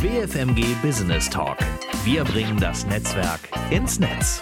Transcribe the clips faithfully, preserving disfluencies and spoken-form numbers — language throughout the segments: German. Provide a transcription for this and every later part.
W F M G Business Talk. Wir bringen das Netzwerk ins Netz.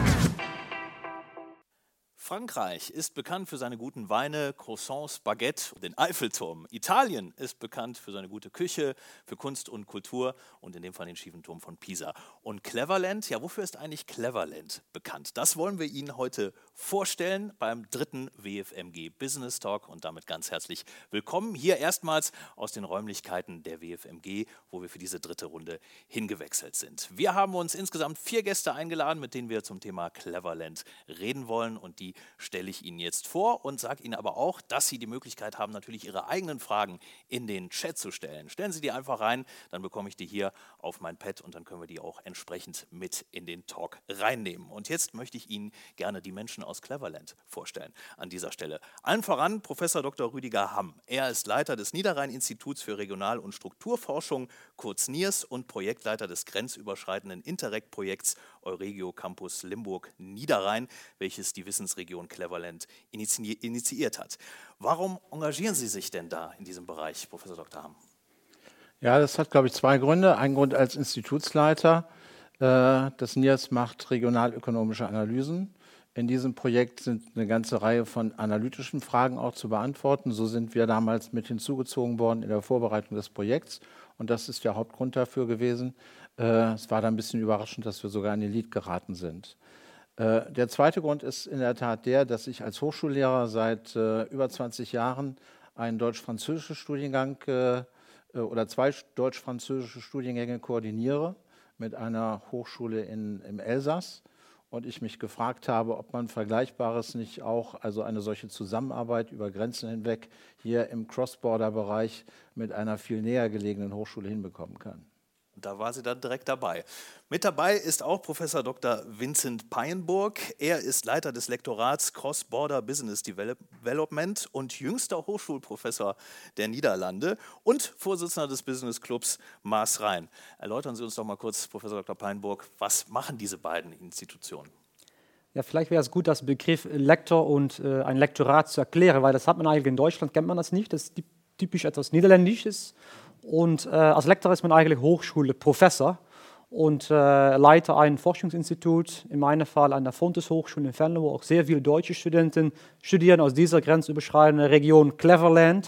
Frankreich ist bekannt für seine guten Weine, Croissants, Baguette, den Eiffelturm. Italien ist bekannt für seine gute Küche, für Kunst und Kultur und in dem Fall den schiefen Turm von Pisa. Und Cleverland, ja, wofür ist eigentlich Cleverland bekannt? Das wollen wir Ihnen heute vorstellen beim dritten W F M G Business Talk und damit ganz herzlich willkommen hier erstmals aus den Räumlichkeiten der W F M G, wo wir für diese dritte Runde hingewechselt sind. Wir haben uns insgesamt vier Gäste eingeladen, mit denen wir zum Thema Cleverland reden wollen und die stelle ich Ihnen jetzt vor und sage Ihnen aber auch, dass Sie die Möglichkeit haben, natürlich Ihre eigenen Fragen in den Chat zu stellen. Stellen Sie die einfach rein, dann bekomme ich die hier auf mein Pad und dann können wir die auch entsprechend mit in den Talk reinnehmen. Und jetzt möchte ich Ihnen gerne die Menschen aus Cleverland vorstellen an dieser Stelle. Allen voran Professor Doktor Rüdiger Hamm. Er ist Leiter des Niederrhein-Instituts für Regional- und Strukturforschung, kurz NIRS, und Projektleiter des grenzüberschreitenden Interreg-Projekts Euregio Campus Limburg-Niederrhein, welches die Wissensregion Cleverland inizi- initiiert hat. Warum engagieren Sie sich denn da in diesem Bereich, Professor Doktor Hamm? Ja, das hat, glaube ich, zwei Gründe. Ein Grund als Institutsleiter. Äh, das NIRS macht regionalökonomische Analysen. In diesem Projekt sind eine ganze Reihe von analytischen Fragen auch zu beantworten. So sind wir damals mit hinzugezogen worden in der Vorbereitung des Projekts. Und das ist der Hauptgrund dafür gewesen. Äh, es war dann ein bisschen überraschend, dass wir sogar in die Lead geraten sind. Äh, der zweite Grund ist in der Tat der, dass ich als Hochschullehrer seit äh, über zwanzig Jahren einen deutsch-französischen Studiengang äh, oder zwei deutsch-französische Studiengänge koordiniere mit einer Hochschule in, im Elsass. Und ich mich gefragt habe, ob man Vergleichbares nicht auch, also eine solche Zusammenarbeit über Grenzen hinweg, hier im Cross-Border-Bereich mit einer viel näher gelegenen Hochschule hinbekommen kann. Da war sie dann direkt dabei. Mit dabei ist auch Professor Doktor Vincent Peyenburg. Er ist Leiter des Lektorats Cross-Border Business Development und jüngster Hochschulprofessor der Niederlande und Vorsitzender des Business Clubs Maas-Rhein. Erläutern Sie uns doch mal kurz, Professor Doktor Peyenburg, was machen diese beiden Institutionen? Ja, vielleicht wäre es gut, das Begriff Lektor und äh, ein Lektorat zu erklären, weil das hat man eigentlich in Deutschland, kennt man das nicht, das ist typisch etwas Niederländisches. Und äh, als Lektor ist man eigentlich Hochschulprofessor und äh, leite ein Forschungsinstitut, in meinem Fall an der Fontys Hochschule in Venlo, wo auch sehr viele deutsche Studenten studieren aus dieser grenzüberschreitenden Region Cleverland.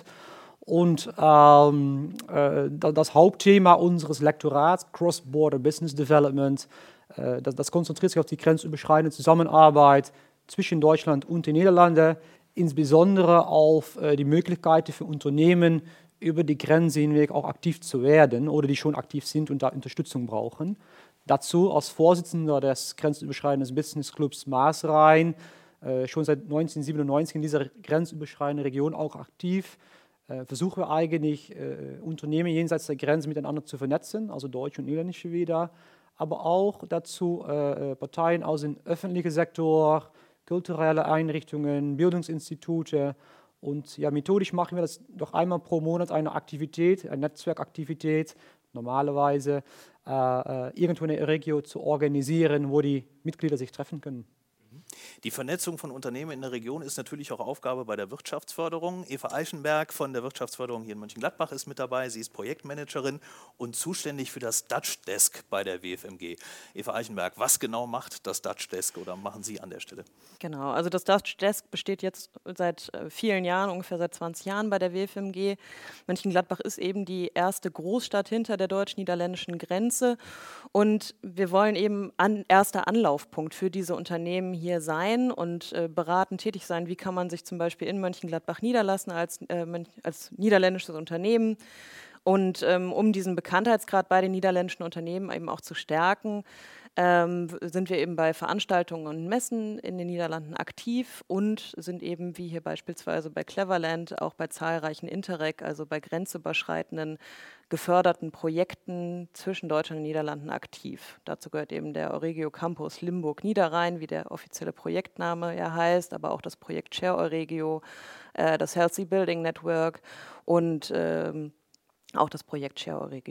Und ähm, äh, das Hauptthema unseres Lektorats, Cross-Border Business Development, äh, das, das konzentriert sich auf die grenzüberschreitende Zusammenarbeit zwischen Deutschland und den Niederlanden, insbesondere auf äh, die Möglichkeiten für Unternehmen, über die Grenze hinweg auch aktiv zu werden oder die schon aktiv sind und da Unterstützung brauchen. Dazu als Vorsitzender des grenzüberschreitenden Business Clubs Maas-Rhein, äh, schon seit neunzehnhundertsiebenundneunzig in dieser grenzüberschreitenden Region auch aktiv, äh, versuchen wir eigentlich, äh, Unternehmen jenseits der Grenze miteinander zu vernetzen, also deutsche und niederländische wieder, aber auch dazu äh, Parteien aus dem öffentlichen Sektor, kulturelle Einrichtungen, Bildungsinstitute. Und ja, methodisch machen wir das doch einmal pro Monat eine Aktivität, eine Netzwerkaktivität, normalerweise äh, äh, irgendwo in der Region zu organisieren, wo die Mitglieder sich treffen können. Die Vernetzung von Unternehmen in der Region ist natürlich auch Aufgabe bei der Wirtschaftsförderung. Eva Eichenberg von der Wirtschaftsförderung hier in Mönchengladbach ist mit dabei. Sie ist Projektmanagerin und zuständig für das Dutch Desk bei der W F M G. Eva Eichenberg, was genau macht das Dutch Desk oder machen Sie an der Stelle? Genau, also das Dutch Desk besteht jetzt seit vielen Jahren, ungefähr seit zwanzig Jahren bei der W F M G. Mönchengladbach ist eben die erste Großstadt hinter der deutsch-niederländischen Grenze und wir wollen eben an erster Anlaufpunkt für diese Unternehmen hier sein und äh, beratend tätig sein, wie kann man sich zum Beispiel in Mönchengladbach niederlassen als, äh, als niederländisches Unternehmen. Und ähm, um diesen Bekanntheitsgrad bei den niederländischen Unternehmen eben auch zu stärken, ähm, sind wir eben bei Veranstaltungen und Messen in den Niederlanden aktiv und sind eben wie hier beispielsweise bei Cleverland auch bei zahlreichen Interreg, also bei grenzüberschreitenden geförderten Projekten zwischen Deutschland und Niederlanden aktiv. Dazu gehört eben der Euregio Campus Limburg-Niederrhein, wie der offizielle Projektname ja heißt, aber auch das Projekt Share Euregio, äh, das Healthy Building Network und ähm, auch das Projekt Share Euregio.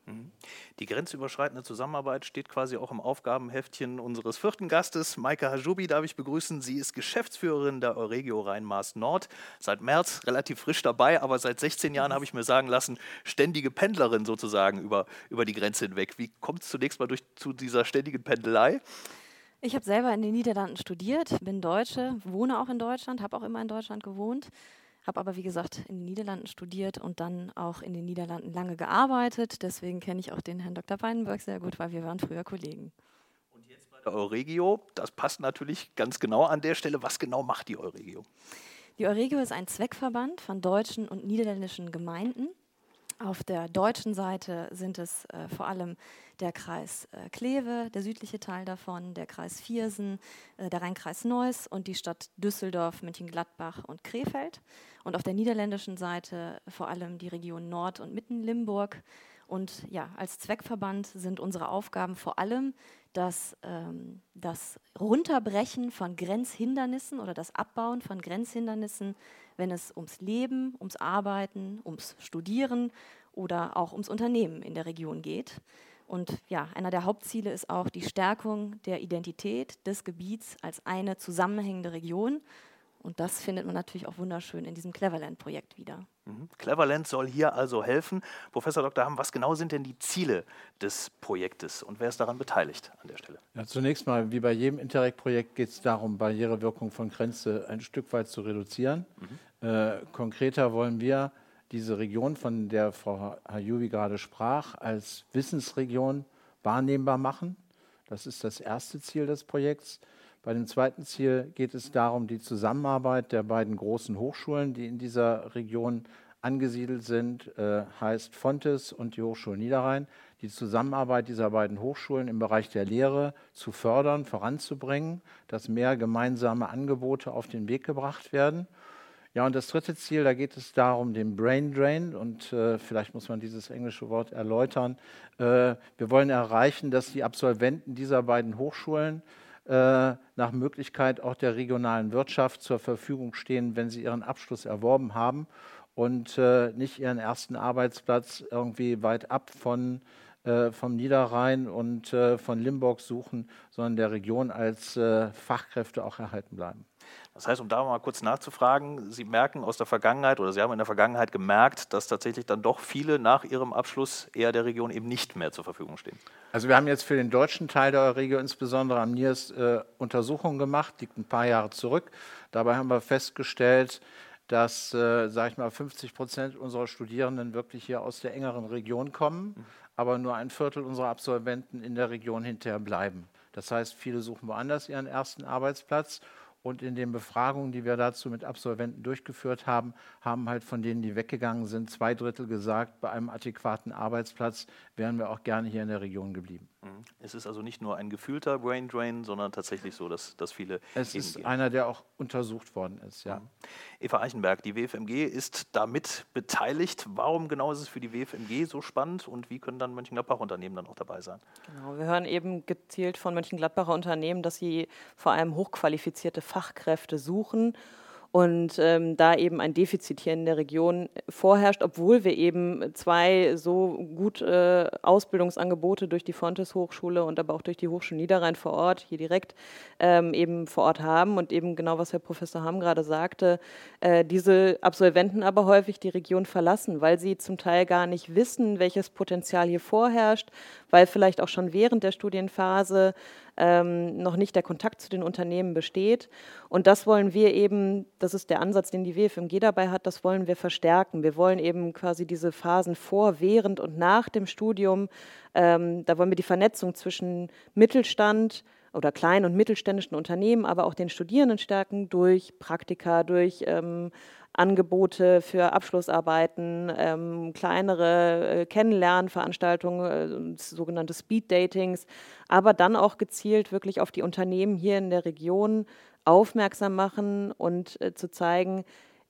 Die grenzüberschreitende Zusammenarbeit steht quasi auch im Aufgabenheftchen unseres vierten Gastes. Maike Hajoubi darf ich begrüßen. Sie ist Geschäftsführerin der Euregio Rhein-Maas Nord. Seit März relativ frisch dabei, aber seit sechzehn Jahren habe ich mir sagen lassen, ständige Pendlerin sozusagen über, über die Grenze hinweg. Wie kommt es zunächst mal durch, zu dieser ständigen Pendelei? Ich habe selber in den Niederlanden studiert, bin Deutsche, wohne auch in Deutschland, habe auch immer in Deutschland gewohnt. Habe aber, wie gesagt, in den Niederlanden studiert und dann auch in den Niederlanden lange gearbeitet. Deswegen kenne ich auch den Herrn Doktor Weinberg sehr gut, weil wir waren früher Kollegen. Und jetzt bei der Euregio, das passt natürlich ganz genau an der Stelle. Was genau macht die Euregio? Die Euregio ist ein Zweckverband von deutschen und niederländischen Gemeinden. Auf der deutschen Seite sind es äh, vor allem der Kreis äh, Kleve, der südliche Teil davon, der Kreis Viersen, äh, der Rheinkreis Neuss und die Stadt Düsseldorf, Mönchengladbach und Krefeld. Und auf der niederländischen Seite vor allem die Region Nord- und Mitten-Limburg. Und ja, als Zweckverband sind unsere Aufgaben vor allem das, ähm, das Runterbrechen von Grenzhindernissen oder das Abbauen von Grenzhindernissen, wenn es ums Leben, ums Arbeiten, ums Studieren oder auch ums Unternehmen in der Region geht. Und ja, einer der Hauptziele ist auch die Stärkung der Identität des Gebiets als eine zusammenhängende Region. Und das findet man natürlich auch wunderschön in diesem Cleverland-Projekt wieder. Mhm. Cleverland soll hier also helfen. Professor Doktor Hamm, was genau sind denn die Ziele des Projektes und wer ist daran beteiligt an der Stelle? Ja, zunächst mal, wie bei jedem Interreg-Projekt geht es darum, Barrierewirkung von Grenze ein Stück weit zu reduzieren. Mhm. Äh, konkreter wollen wir diese Region, von der Frau Hajoubi gerade sprach, als Wissensregion wahrnehmbar machen. Das ist das erste Ziel des Projekts. Bei dem zweiten Ziel geht es darum, die Zusammenarbeit der beiden großen Hochschulen, die in dieser Region angesiedelt sind, äh, heißt Fontys und die Hochschule Niederrhein, die Zusammenarbeit dieser beiden Hochschulen im Bereich der Lehre zu fördern, voranzubringen, dass mehr gemeinsame Angebote auf den Weg gebracht werden. Ja, und das dritte Ziel, da geht es darum, den Brain Drain, und äh, vielleicht muss man dieses englische Wort erläutern. Äh, wir wollen erreichen, dass die Absolventen dieser beiden Hochschulen äh, nach Möglichkeit auch der regionalen Wirtschaft zur Verfügung stehen, wenn sie ihren Abschluss erworben haben und äh, nicht ihren ersten Arbeitsplatz irgendwie weit ab von, äh, vom Niederrhein und äh, von Limburg suchen, sondern der Region als äh, Fachkräfte auch erhalten bleiben. Das heißt, um da mal kurz nachzufragen, Sie merken aus der Vergangenheit oder Sie haben in der Vergangenheit gemerkt, dass tatsächlich dann doch viele nach ihrem Abschluss eher der Region eben nicht mehr zur Verfügung stehen. Also wir haben jetzt für den deutschen Teil der Euregio insbesondere am N I E S äh, Untersuchungen gemacht, liegt ein paar Jahre zurück. Dabei haben wir festgestellt, dass, äh, sage ich mal, fünfzig Prozent unserer Studierenden wirklich hier aus der engeren Region kommen, mhm. aber nur ein Viertel unserer Absolventen in der Region hinterher bleiben. Das heißt, viele suchen woanders ihren ersten Arbeitsplatz. Und in den Befragungen, die wir dazu mit Absolventen durchgeführt haben, haben halt von denen, die weggegangen sind, zwei Drittel gesagt, bei einem adäquaten Arbeitsplatz wären wir auch gerne hier in der Region geblieben. Es ist also nicht nur ein gefühlter Brain Drain, sondern tatsächlich so, dass, dass viele Es ist gehen. Einer, der auch untersucht worden ist, ja. Eva Eichenberg, die W F M G ist damit beteiligt. Warum genau ist es für die W F M G so spannend und wie können dann Mönchengladbach-Unternehmen dann auch dabei sein? Genau, wir hören eben gezielt von Mönchengladbacher Unternehmen, dass sie vor allem hochqualifizierte Fachkräfte suchen und ähm, da eben ein Defizit hier in der Region vorherrscht, obwohl wir eben zwei so gut äh, Ausbildungsangebote durch die Fontys Hochschule und aber auch durch die Hochschule Niederrhein vor Ort, hier direkt ähm, eben vor Ort haben und eben genau, was Herr Professor Hamm gerade sagte, äh, diese Absolventen aber häufig die Region verlassen, weil sie zum Teil gar nicht wissen, welches Potenzial hier vorherrscht, weil vielleicht auch schon während der Studienphase ähm, noch nicht der Kontakt zu den Unternehmen besteht. Und das wollen wir eben, das ist der Ansatz, den die W F M G dabei hat, das wollen wir verstärken. Wir wollen eben quasi diese Phasen vor, während und nach dem Studium, ähm, da wollen wir die Vernetzung zwischen Mittelstand oder kleinen und mittelständischen Unternehmen, aber auch den Studierenden stärken durch Praktika, durch ähm, Angebote für Abschlussarbeiten, ähm, kleinere äh, Kennenlernveranstaltungen, äh, sogenannte Speed-Datings, aber dann auch gezielt wirklich auf die Unternehmen hier in der Region aufmerksam machen und äh, zu zeigen,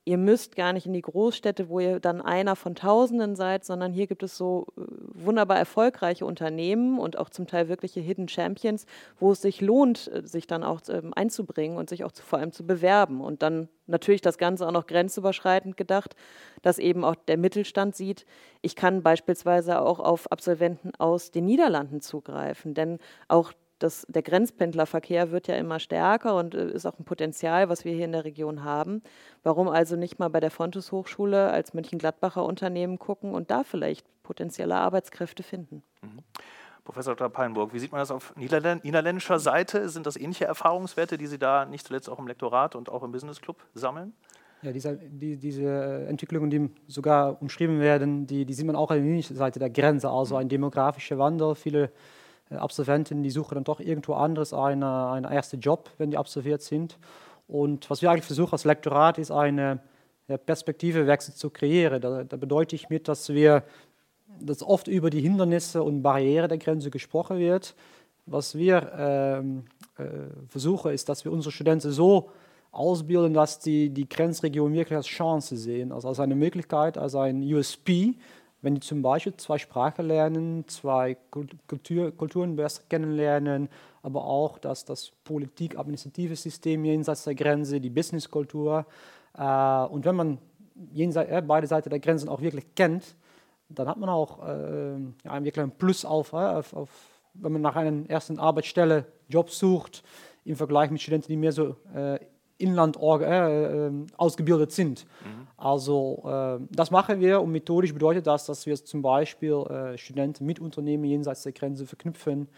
ihr müsst gar nicht in die Großstädte, wo ihr dann einer von Tausenden seid, sondern hier gibt es so äh, wunderbar erfolgreiche Unternehmen und auch zum Teil wirkliche Hidden Champions, wo es sich lohnt, äh, sich dann auch ähm, einzubringen und sich auch zu, vor allem zu bewerben. Und dann natürlich das Ganze auch noch grenzüberschreitend gedacht, dass eben auch der Mittelstand sieht, ich kann beispielsweise auch auf Absolventen aus den Niederlanden zugreifen, denn auch das, der Grenzpendlerverkehr wird ja immer stärker und äh, ist auch ein Potenzial, was wir hier in der Region haben. Warum also nicht mal bei der Fontys Hochschule als Mönchengladbacher Unternehmen gucken und da vielleicht potenzielle Arbeitskräfte finden? Mhm. Professor Doktor Pallenburg, wie sieht man das auf niederländ niederländischer Seite? Sind das ähnliche Erfahrungswerte, die Sie da nicht zuletzt auch im Lektorat und auch im Business Club sammeln? Ja, diese, die, diese Entwicklungen, die sogar umschrieben werden, die, die sieht man auch an der niederländischen Seite der Grenze, also ein demografischer Wandel. Viele Absolventen, die suchen dann doch irgendwo anderes einen, einen ersten Job, wenn die absolviert sind. Und was wir eigentlich versuchen als Lektorat ist, eine Perspektivewechsel zu kreieren. Da, da bedeutet ich mit, dass wir, dass oft über die Hindernisse und Barrieren der Grenze gesprochen wird. Was wir ähm, äh, versuchen, ist, dass wir unsere Studenten so ausbilden, dass die die Grenzregion wirklich als Chance sehen, also als eine Möglichkeit, als ein U S P. Wenn die zum Beispiel zwei Sprachen lernen, zwei Kultur, Kulturen besser kennenlernen, aber auch das, das Politik-administrative System jenseits der Grenze, die Businesskultur. Äh, und wenn man jenseits, äh, beide Seiten der Grenzen auch wirklich kennt, dann hat man auch äh, ja, wirklich ein Plus auf, äh, auf, auf, wenn man nach einer ersten Arbeitsstelle Job sucht, im Vergleich mit Studenten, die mehr so äh, Inland äh, äh, ausgebildet sind. Mhm. Also äh, das machen wir und methodisch bedeutet das, dass wir zum Beispiel äh, Studenten mit Unternehmen jenseits der Grenze verknüpfen.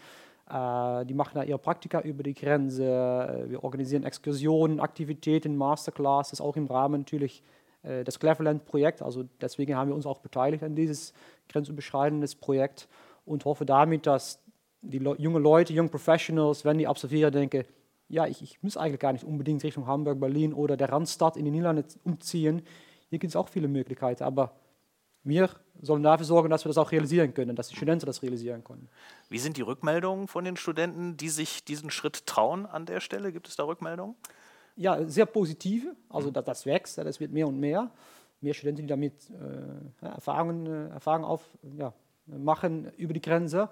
Äh, die machen da ihre Praktika über die Grenze. Wir organisieren Exkursionen, Aktivitäten, Masterclasses, auch im Rahmen natürlich äh, des Cleverland-Projekts. Also deswegen haben wir uns auch beteiligt an dieses grenzüberschreitendes Projekt und hoffe damit, dass die Le junge Leute, Young Professionals, wenn die absolvieren, denken, ja, ich, ich muss eigentlich gar nicht unbedingt Richtung Hamburg, Berlin oder der Randstadt in die Niederlande umziehen. Hier gibt es auch viele Möglichkeiten, aber wir sollen dafür sorgen, dass wir das auch realisieren können, dass die Studenten das realisieren können. Wie sind die Rückmeldungen von den Studenten, die sich diesen Schritt trauen an der Stelle? Gibt es da Rückmeldungen? Ja, sehr positive. Also das, das wächst, das wird mehr und mehr. Mehr Studenten, die damit äh, Erfahrungen, äh, Erfahrungen auf, ja, machen über die Grenze.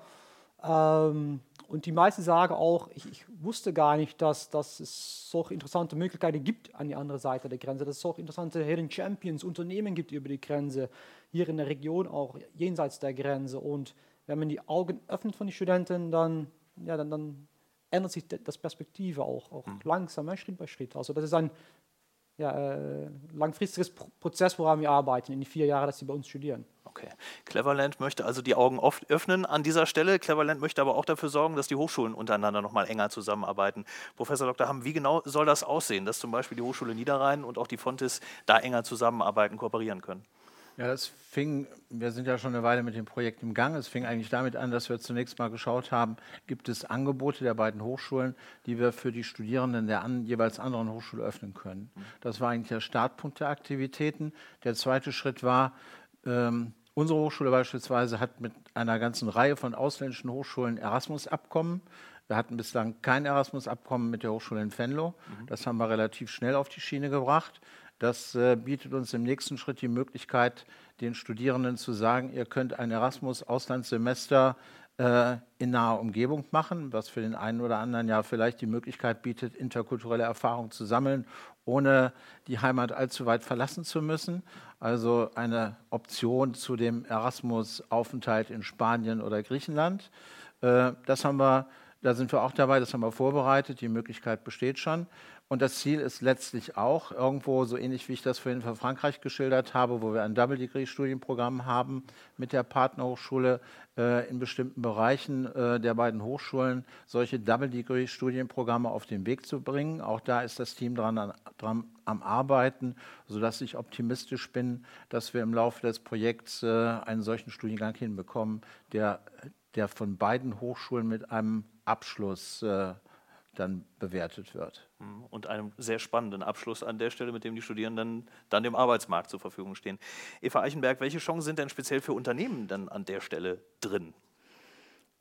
Ähm, und die meisten sagen auch, ich, ich wusste gar nicht, dass, dass es solche interessante Möglichkeiten gibt an die andere Seite der Grenze, dass es solche interessante Hidden Champions, Unternehmen gibt über die Grenze, hier in der Region auch jenseits der Grenze. Und wenn man die Augen öffnet von den Studenten, dann, ja, dann, dann ändert sich das Perspektive auch, auch mhm. langsam, ja, Schritt bei Schritt. Also das ist ein ja, äh, langfristiges Prozess, woran wir arbeiten, in die vier Jahre, dass sie bei uns studieren. Okay. Cleverland möchte also die Augen oft öffnen an dieser Stelle. Cleverland möchte aber auch dafür sorgen, dass die Hochschulen untereinander noch mal enger zusammenarbeiten. Professor Doktor Hamm, wie genau soll das aussehen, dass zum Beispiel die Hochschule Niederrhein und auch die Fontys da enger zusammenarbeiten, kooperieren können? Ja, das fing, wir sind ja schon eine Weile mit dem Projekt im Gang. Es fing eigentlich damit an, dass wir zunächst mal geschaut haben, gibt es Angebote der beiden Hochschulen, die wir für die Studierenden der an, jeweils anderen Hochschule öffnen können. Das war eigentlich der Startpunkt der Aktivitäten. Der zweite Schritt war, ähm, unsere Hochschule beispielsweise hat mit einer ganzen Reihe von ausländischen Hochschulen Erasmus-Abkommen. Wir hatten bislang kein Erasmus-Abkommen mit der Hochschule in Venlo. Das haben wir relativ schnell auf die Schiene gebracht. Das äh, bietet uns im nächsten Schritt die Möglichkeit, den Studierenden zu sagen, ihr könnt ein Erasmus-Auslandssemester äh, in naher Umgebung machen, was für den einen oder anderen ja vielleicht die Möglichkeit bietet, interkulturelle Erfahrung zu sammeln, ohne die Heimat allzu weit verlassen zu müssen. Also eine Option zu dem Erasmus-Aufenthalt in Spanien oder Griechenland. Äh, das haben wir, da sind wir auch dabei, das haben wir vorbereitet, die Möglichkeit besteht schon. Und das Ziel ist letztlich auch irgendwo, so ähnlich wie ich das vorhin für Frankreich geschildert habe, wo wir ein Double-Degree-Studienprogramm haben mit der Partnerhochschule äh, in bestimmten Bereichen äh, der beiden Hochschulen, solche Double-Degree-Studienprogramme auf den Weg zu bringen. Auch da ist das Team dran, an, dran am Arbeiten, sodass ich optimistisch bin, dass wir im Laufe des Projekts äh, einen solchen Studiengang hinbekommen, der, der von beiden Hochschulen mit einem Abschluss äh, dann bewertet wird. Und einem sehr spannenden Abschluss an der Stelle, mit dem die Studierenden dann dem Arbeitsmarkt zur Verfügung stehen. Eva Eichenberg, welche Chancen sind denn speziell für Unternehmen dann an der Stelle drin?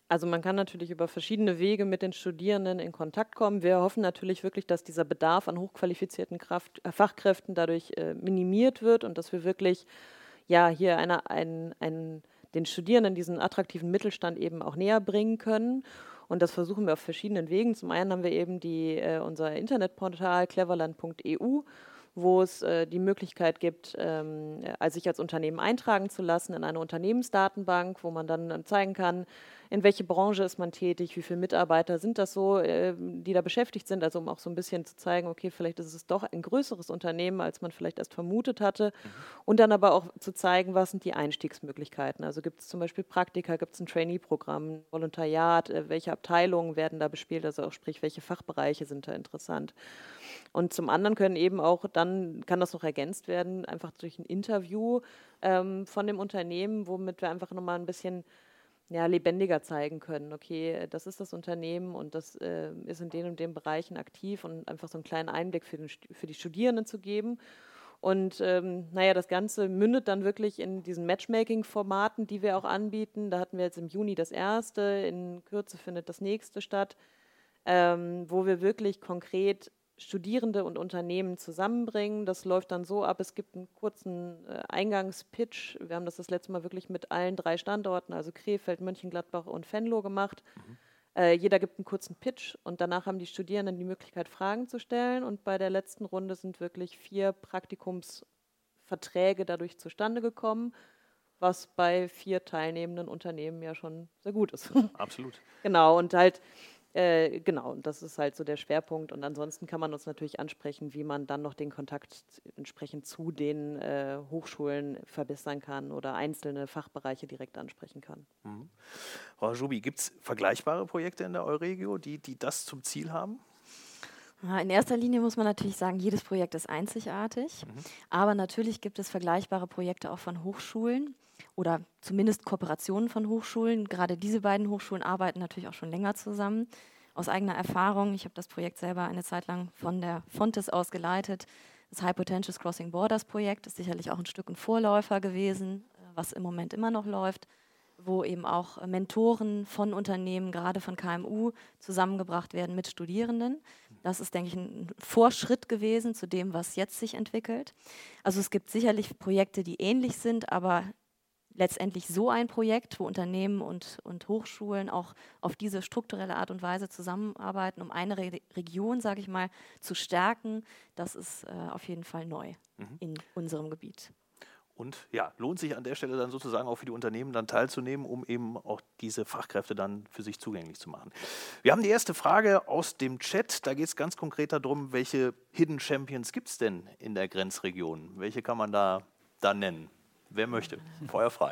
Also man kann natürlich über verschiedene Wege mit den Studierenden in Kontakt kommen. Wir hoffen natürlich wirklich, dass dieser Bedarf an hochqualifizierten Kraft, äh, Fachkräften dadurch äh, minimiert wird und dass wir wirklich ja, hier eine, ein, ein, den Studierenden diesen attraktiven Mittelstand eben auch näher bringen können. Und das versuchen wir auf verschiedenen Wegen. Zum einen haben wir eben die, äh, unser Internetportal cleverland punkt e u, wo es äh, die Möglichkeit gibt, ähm, also sich als Unternehmen eintragen zu lassen in eine Unternehmensdatenbank, wo man dann äh, zeigen kann, in welche Branche ist man tätig, wie viele Mitarbeiter sind das so, äh, die da beschäftigt sind, also um auch so ein bisschen zu zeigen, okay, vielleicht ist es doch ein größeres Unternehmen, als man vielleicht erst vermutet hatte. Mhm. Und dann aber auch zu zeigen, was sind die Einstiegsmöglichkeiten. Also gibt es zum Beispiel Praktika, gibt es ein Trainee-Programm, Volontariat, äh, welche Abteilungen werden da bespielt, also auch sprich, welche Fachbereiche sind da interessant. Und zum anderen können eben auch, dann kann das noch ergänzt werden, einfach durch ein Interview ähm, von dem Unternehmen, womit wir einfach nochmal ein bisschen ja, lebendiger zeigen können. Okay, das ist das Unternehmen und das äh, ist in den und den Bereichen aktiv und einfach so einen kleinen Einblick für, den, für die Studierenden zu geben. Und ähm, naja, das Ganze mündet dann wirklich in diesen Matchmaking-Formaten, die wir auch anbieten. Da hatten wir jetzt im Juni das erste, in Kürze findet das nächste statt, ähm, wo wir wirklich konkret Studierende und Unternehmen zusammenbringen. Das läuft dann so ab, es gibt einen kurzen äh, Eingangspitch. Wir haben das das letzte Mal wirklich mit allen drei Standorten, also Krefeld, Mönchengladbach und Venlo gemacht. Mhm. Äh, jeder gibt einen kurzen Pitch und danach haben die Studierenden die Möglichkeit, Fragen zu stellen. Und bei der letzten Runde sind wirklich vier Praktikumsverträge dadurch zustande gekommen, was bei vier teilnehmenden Unternehmen ja schon sehr gut ist. Absolut. Genau, und halt Äh, genau, und das ist halt so der Schwerpunkt. Und ansonsten kann man uns natürlich ansprechen, wie man dann noch den Kontakt entsprechend zu den äh, Hochschulen verbessern kann oder einzelne Fachbereiche direkt ansprechen kann. Mhm. Frau Jubi, gibt es vergleichbare Projekte in der Euregio, die, die das zum Ziel haben? In erster Linie muss man natürlich sagen, jedes Projekt ist einzigartig. Mhm. Aber natürlich gibt es vergleichbare Projekte auch von Hochschulen oder zumindest Kooperationen von Hochschulen. Gerade diese beiden Hochschulen arbeiten natürlich auch schon länger zusammen. Aus eigener Erfahrung, ich habe das Projekt selber eine Zeit lang von der Fontes aus geleitet. Das High Potentials Crossing Borders Projekt ist sicherlich auch ein Stück ein Vorläufer gewesen, was im Moment immer noch läuft, wo eben auch Mentoren von Unternehmen, gerade von K M U, zusammengebracht werden mit Studierenden. Das ist, denke ich, ein Vorschritt gewesen zu dem, was jetzt sich entwickelt. Also es gibt sicherlich Projekte, die ähnlich sind, aber letztendlich so ein Projekt, wo Unternehmen und, und Hochschulen auch auf diese strukturelle Art und Weise zusammenarbeiten, um eine Re- Region, sage ich mal, zu stärken, das ist äh, auf jeden Fall neu mhm. in unserem Gebiet. Und ja, lohnt sich an der Stelle dann sozusagen auch für die Unternehmen dann teilzunehmen, um eben auch diese Fachkräfte dann für sich zugänglich zu machen. Wir haben die erste Frage aus dem Chat. Da geht es ganz konkret darum, welche Hidden Champions gibt es denn in der Grenzregion? Welche kann man da, da nennen? Wer möchte? Feuer frei.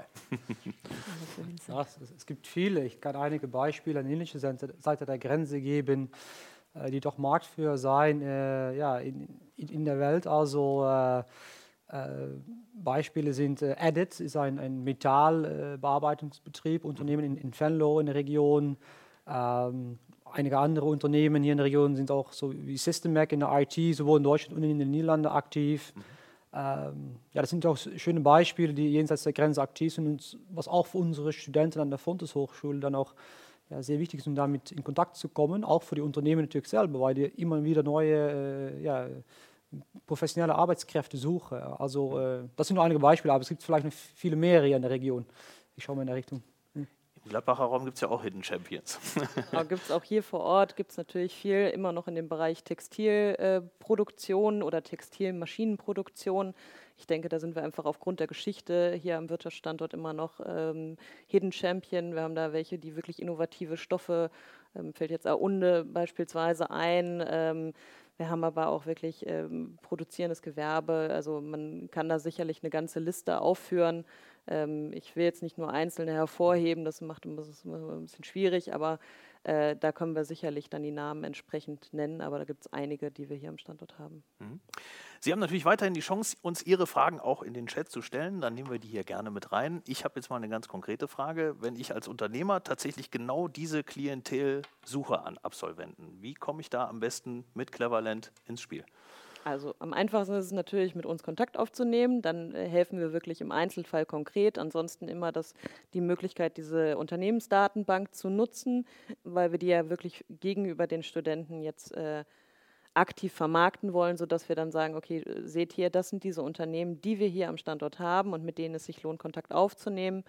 Ja, es, es gibt viele. Ich kann einige Beispiele an ähnlicher Seite der Grenze geben, äh, die doch Marktführer sein äh, ja, in, in, in der Welt. Also äh, äh, Beispiele sind äh, Edit, ist ein, ein Metallbearbeitungsbetrieb, äh, Unternehmen in, in Venlo in der Region. Ähm, einige andere Unternehmen hier in der Region sind auch so wie Systemac in der I T, sowohl in Deutschland und in den Niederlanden aktiv. Mhm. Ähm, ja, das sind auch schöne Beispiele, die jenseits der Grenze aktiv sind und was auch für unsere Studenten an der Fontes Hochschule dann auch ja, sehr wichtig ist, um damit in Kontakt zu kommen, auch für die Unternehmen natürlich selber, weil die immer wieder neue äh, ja, professionelle Arbeitskräfte suchen. Also äh, das sind nur einige Beispiele, aber es gibt vielleicht noch viele mehr hier in der Region. Ich schaue mal in der Richtung. Hm. Im Gladbacher Raum gibt es ja auch Hidden Champions. Ja, gibt es auch hier vor Ort, gibt es natürlich viel, immer noch in dem Bereich Textilproduktion äh, oder Textilmaschinenproduktion. Ich denke, da sind wir einfach aufgrund der Geschichte hier am Wirtschaftsstandort immer noch ähm, Hidden Champion. Wir haben da welche, die wirklich innovative Stoffe, ähm, fällt jetzt Aunde beispielsweise ein. Ähm, wir haben aber auch wirklich ähm, produzierendes Gewerbe. Also man kann da sicherlich eine ganze Liste aufführen. Ähm, ich will jetzt nicht nur einzelne hervorheben, das macht das ist ein bisschen schwierig, aber äh, da können wir sicherlich dann die Namen entsprechend nennen. Aber da gibt es einige, die wir hier am Standort haben. Mhm. Sie haben natürlich weiterhin die Chance, uns Ihre Fragen auch in den Chat zu stellen. Dann nehmen wir die hier gerne mit rein. Ich habe jetzt mal eine ganz konkrete Frage. Wenn ich als Unternehmer tatsächlich genau diese Klientel suche an Absolventen, wie komme ich da am besten mit Cleverland ins Spiel? Also am einfachsten ist es natürlich, mit uns Kontakt aufzunehmen. Dann äh, helfen wir wirklich im Einzelfall konkret. Ansonsten immer das, die Möglichkeit, diese Unternehmensdatenbank zu nutzen, weil wir die ja wirklich gegenüber den Studenten jetzt äh, aktiv vermarkten wollen, sodass wir dann sagen, okay, seht hier, das sind diese Unternehmen, die wir hier am Standort haben und mit denen es sich lohnt, Kontakt aufzunehmen.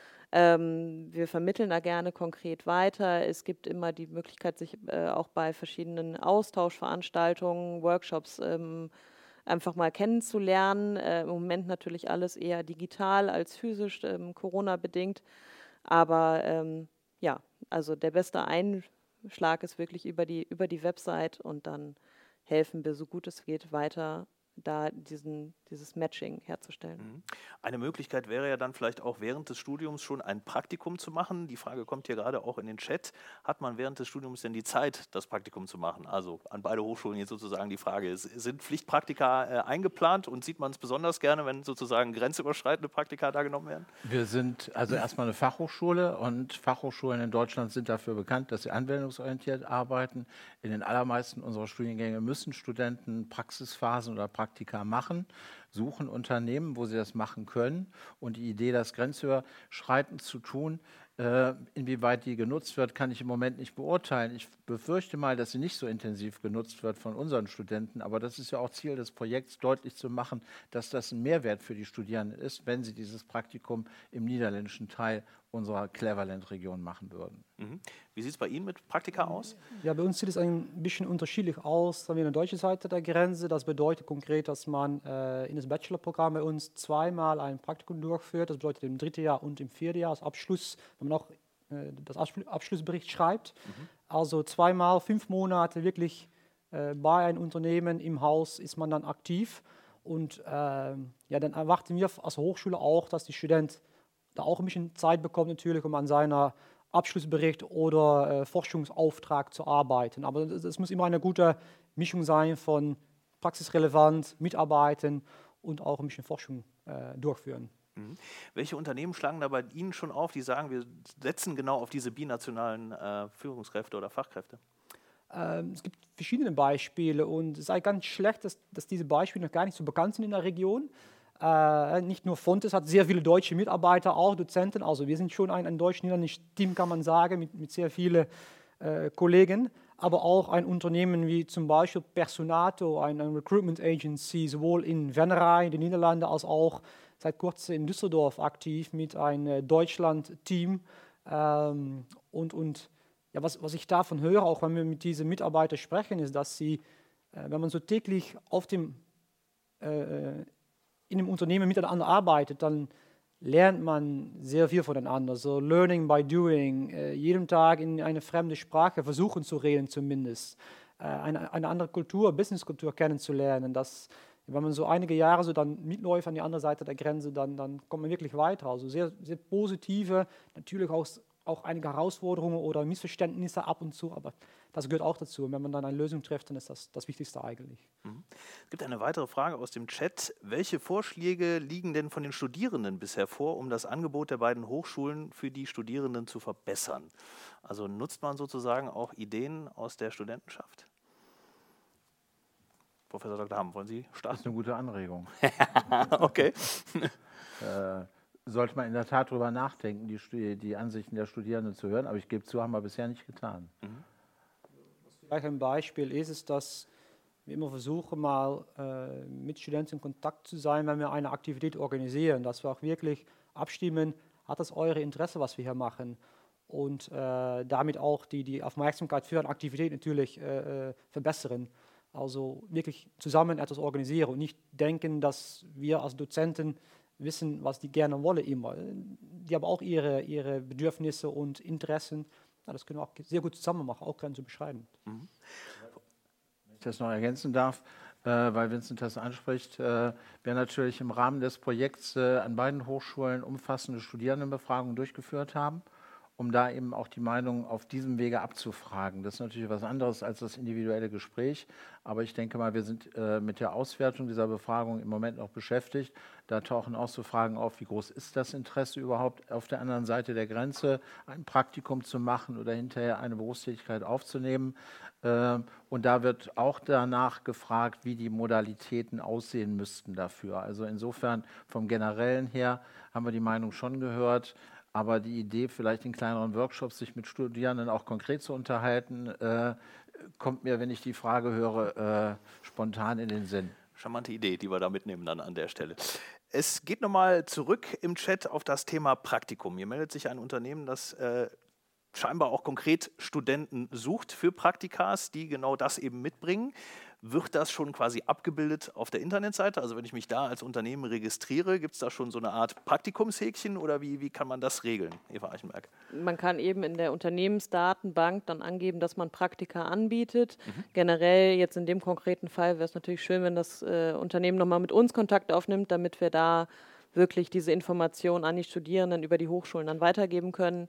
Ähm, wir vermitteln da gerne konkret weiter. Es gibt immer die Möglichkeit, sich äh, auch bei verschiedenen Austauschveranstaltungen, Workshops ähm, einfach mal kennenzulernen. Äh, Im Moment natürlich alles eher digital als physisch, ähm, Corona-bedingt. Aber ähm, ja, also der beste Einschlag ist wirklich über die, über die Website und dann helfen wir, so gut es geht, weiter da diesen, dieses Matching herzustellen. Eine Möglichkeit wäre ja dann vielleicht auch während des Studiums schon ein Praktikum zu machen. Die Frage kommt hier gerade auch in den Chat. Hat man während des Studiums denn die Zeit, das Praktikum zu machen? Also an beide Hochschulen jetzt sozusagen die Frage ist, sind Pflichtpraktika äh, eingeplant und sieht man es besonders gerne, wenn sozusagen grenzüberschreitende Praktika da genommen werden? Wir sind also erstmal eine Fachhochschule und Fachhochschulen in Deutschland sind dafür bekannt, dass sie anwendungsorientiert arbeiten. In den allermeisten unserer Studiengänge müssen Studenten Praxisphasen oder Praktika Praktika machen, suchen Unternehmen, wo sie das machen können. Und die Idee, das grenzüberschreitend zu tun, äh, inwieweit die genutzt wird, kann ich im Moment nicht beurteilen. Ich befürchte mal, dass sie nicht so intensiv genutzt wird von unseren Studenten. Aber das ist ja auch Ziel des Projekts, deutlich zu machen, dass das ein Mehrwert für die Studierenden ist, wenn sie dieses Praktikum im niederländischen Teil unserer Cleverland-Region machen würden. Mhm. Wie sieht es bei Ihnen mit Praktika aus? Ja, bei uns sieht es ein bisschen unterschiedlich aus. Da haben wir eine deutsche Seite der Grenze. Das bedeutet konkret, dass man äh, in das Bachelorprogramm bei uns zweimal ein Praktikum durchführt. Das bedeutet im dritten Jahr und im vierten Jahr als Abschluss, wenn man auch äh, das Abschluss Abschlussbericht schreibt. Mhm. Also zweimal, fünf Monate wirklich äh, bei einem Unternehmen im Haus ist man dann aktiv. Und äh, ja, dann erwarten wir als Hochschule auch, dass die Student da auch ein bisschen Zeit bekommt natürlich, um an seiner Abschlussbericht oder äh, Forschungsauftrag zu arbeiten. Aber es muss immer eine gute Mischung sein von praxisrelevant, mitarbeiten und auch ein bisschen Forschung äh, durchführen. Mhm. Welche Unternehmen schlagen da bei Ihnen schon auf, die sagen, wir setzen genau auf diese binationalen äh, Führungskräfte oder Fachkräfte? Ähm, es gibt verschiedene Beispiele und es ist eigentlich ganz schlecht, dass, dass diese Beispiele noch gar nicht so bekannt sind in der Region. Äh, nicht nur Fontes hat sehr viele deutsche Mitarbeiter, auch Dozenten. Also wir sind schon ein, ein deutsch-niederländisches Team, kann man sagen, mit, mit sehr vielen äh, Kollegen. Aber auch ein Unternehmen wie zum Beispiel Personato, eine ein Recruitment Agency, sowohl in Venray, in den Niederlanden, als auch seit kurzem in Düsseldorf aktiv mit einem äh, Deutschland-Team. Ähm, und und ja, was, was ich davon höre, auch wenn wir mit diesen Mitarbeitern sprechen, ist, dass sie, äh, wenn man so täglich auf dem äh, in einem Unternehmen miteinander arbeitet, dann lernt man sehr viel voneinander. So learning by doing, äh, jeden Tag in eine fremde Sprache versuchen zu reden zumindest, äh, eine, eine andere Kultur, Businesskultur kennenzulernen. Das, wenn man so einige Jahre so dann mitläuft an die andere Seite der Grenze, dann, dann kommt man wirklich weiter. Also sehr, sehr positive, natürlich auch, auch einige Herausforderungen oder Missverständnisse ab und zu, aber das gehört auch dazu. Und wenn man dann eine Lösung trifft, dann ist das das Wichtigste eigentlich. Mhm. Es gibt eine weitere Frage aus dem Chat. Welche Vorschläge liegen denn von den Studierenden bisher vor, um das Angebot der beiden Hochschulen für die Studierenden zu verbessern? Also nutzt man sozusagen auch Ideen aus der Studentenschaft? Professor Doktor Hamm, wollen Sie starten? Das ist eine gute Anregung. Okay. äh, sollte man in der Tat darüber nachdenken, die, die Ansichten der Studierenden zu hören, aber ich gebe zu, haben wir bisher nicht getan. Mhm. Vielleicht ein Beispiel ist es, dass wir immer versuchen, mal äh, mit Studenten in Kontakt zu sein, wenn wir eine Aktivität organisieren, dass wir auch wirklich abstimmen, hat das eure Interesse, was wir hier machen? Und äh, damit auch die, die Aufmerksamkeit für eine Aktivität natürlich äh, verbessern. Also wirklich zusammen etwas organisieren und nicht denken, dass wir als Dozenten wissen, was die gerne wollen immer. Die haben auch ihre, ihre Bedürfnisse und Interessen. Ja, das können wir auch sehr gut zusammen machen, auch gerne zu beschreiben. Mhm. Wenn ich das noch ergänzen darf, äh, weil Vincent das anspricht, äh, wir natürlich im Rahmen des Projekts äh, an beiden Hochschulen umfassende Studierendenbefragungen durchgeführt haben um da eben auch die Meinung auf diesem Wege abzufragen. Das ist natürlich was anderes als das individuelle Gespräch, aber ich denke mal, wir sind äh, mit der Auswertung dieser Befragung im Moment noch beschäftigt. Da tauchen auch so Fragen auf, wie groß ist das Interesse überhaupt auf der anderen Seite der Grenze, ein Praktikum zu machen oder hinterher eine Berufstätigkeit aufzunehmen. Äh, und da wird auch danach gefragt, wie die Modalitäten aussehen müssten dafür. Also insofern vom Generellen her haben wir die Meinung schon gehört, aber die Idee, vielleicht in kleineren Workshops sich mit Studierenden auch konkret zu unterhalten, äh, kommt mir, wenn ich die Frage höre, äh, spontan in den Sinn. Charmante Idee, die wir da mitnehmen dann an der Stelle. Es geht nochmal zurück im Chat auf das Thema Praktikum. Hier meldet sich ein Unternehmen, das äh, scheinbar auch konkret Studenten sucht für Praktikas, die genau das eben mitbringen. Wird das schon quasi abgebildet auf der Internetseite? Also wenn ich mich da als Unternehmen registriere, gibt es da schon so eine Art Praktikumshäkchen oder wie, wie kann man das regeln, Eva Eichenberg? Man kann eben in der Unternehmensdatenbank dann angeben, dass man Praktika anbietet. Mhm. Generell jetzt in dem konkreten Fall wäre es natürlich schön, wenn das äh, Unternehmen nochmal mit uns Kontakt aufnimmt, damit wir da wirklich diese Informationen an die Studierenden über die Hochschulen dann weitergeben können.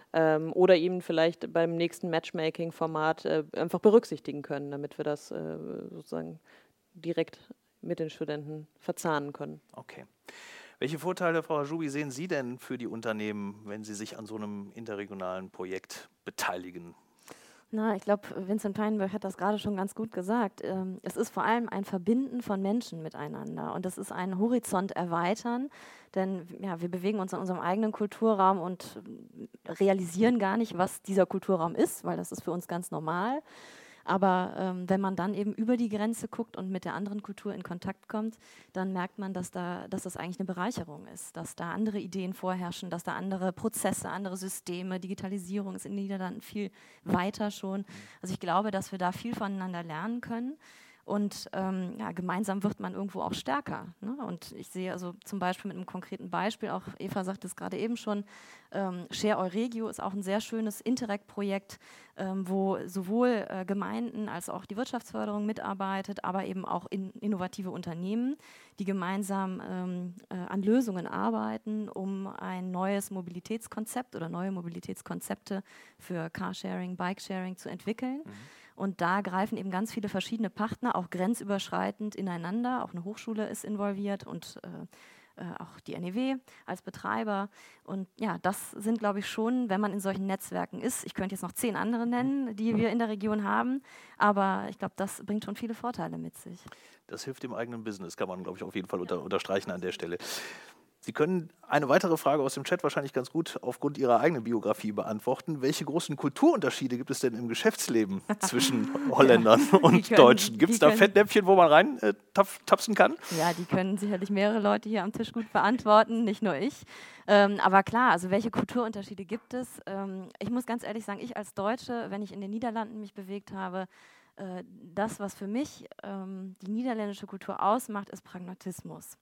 Oder eben vielleicht beim nächsten Matchmaking-Format äh, einfach berücksichtigen können, damit wir das äh, sozusagen direkt mit den Studenten verzahnen können. Okay. Welche Vorteile, Frau Hajoubi, sehen Sie denn für die Unternehmen, wenn sie sich an so einem interregionalen Projekt beteiligen? Na, ich glaube, Vincent Peinberg hat das gerade schon ganz gut gesagt. Ähm, es ist vor allem ein Verbinden von Menschen miteinander und das ist ein Horizont erweitern, denn ja, wir bewegen uns in unserem eigenen Kulturraum und realisieren gar nicht, was dieser Kulturraum ist, weil das ist für uns ganz normal. Aber ähm, wenn man dann eben über die Grenze guckt und mit der anderen Kultur in Kontakt kommt, dann merkt man, dass, da, dass das eigentlich eine Bereicherung ist, dass da andere Ideen vorherrschen, dass da andere Prozesse, andere Systeme, Digitalisierung ist in den Niederlanden viel weiter schon. Also ich glaube, dass wir da viel voneinander lernen können. Und ähm, ja, gemeinsam wird man irgendwo auch stärker. Ne? Und ich sehe also zum Beispiel mit einem konkreten Beispiel, auch Eva sagte es gerade eben schon, ähm, Share Euregio ist auch ein sehr schönes Interreg-Projekt, ähm, wo sowohl äh, Gemeinden als auch die Wirtschaftsförderung mitarbeitet, aber eben auch in innovative Unternehmen, die gemeinsam ähm, äh, an Lösungen arbeiten, um ein neues Mobilitätskonzept oder neue Mobilitätskonzepte für Carsharing, Bikesharing zu entwickeln. Mhm. Und da greifen eben ganz viele verschiedene Partner, auch grenzüberschreitend ineinander. Auch eine Hochschule ist involviert und äh, äh, auch die N E W als Betreiber. Und ja, das sind, glaube ich, schon, wenn man in solchen Netzwerken ist, ich könnte jetzt noch zehn andere nennen, die wir in der Region haben, aber ich glaube, das bringt schon viele Vorteile mit sich. Das hilft dem eigenen Business, kann man, glaube ich, auf jeden Fall unter, unterstreichen an der Stelle. Sie können eine weitere Frage aus dem Chat wahrscheinlich ganz gut aufgrund Ihrer eigenen Biografie beantworten. Welche großen Kulturunterschiede gibt es denn im Geschäftsleben zwischen Holländern ja, und können, Deutschen? Gibt es da Fettnäpfchen, wo man rein äh, tapsen kann? Ja, die können sicherlich mehrere Leute hier am Tisch gut beantworten, nicht nur ich. Ähm, aber klar, also welche Kulturunterschiede gibt es? Ähm, ich muss ganz ehrlich sagen, ich als Deutsche, wenn ich in den Niederlanden mich bewegt habe, äh, das, was für mich ähm, die niederländische Kultur ausmacht, ist Pragmatismus.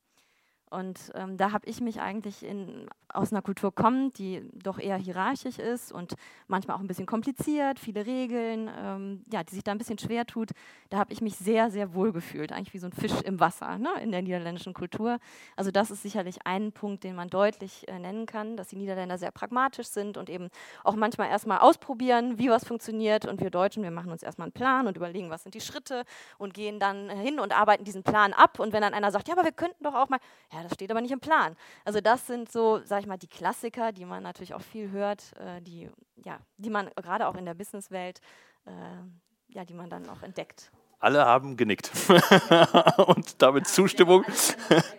Und ähm, da habe ich mich eigentlich in, aus einer Kultur kommend, die doch eher hierarchisch ist und manchmal auch ein bisschen kompliziert, viele Regeln, ähm, ja, die sich da ein bisschen schwer tut. Da habe ich mich sehr, sehr wohl gefühlt, eigentlich wie so ein Fisch im Wasser, ne, in der niederländischen Kultur. Also das ist sicherlich ein Punkt, den man deutlich äh, nennen kann, dass die Niederländer sehr pragmatisch sind und eben auch manchmal erstmal ausprobieren, wie was funktioniert. Und wir Deutschen, wir machen uns erstmal einen Plan und überlegen, was sind die Schritte und gehen dann hin und arbeiten diesen Plan ab. Und wenn dann einer sagt, ja, aber wir könnten doch auch mal, ja, das steht aber nicht im Plan. Also das sind so, sag ich mal, die Klassiker, die man natürlich auch viel hört, äh, die, ja, die man gerade auch in der Businesswelt, äh, ja, die man dann auch entdeckt. Alle haben genickt und damit ja, Zustimmung. Dazu,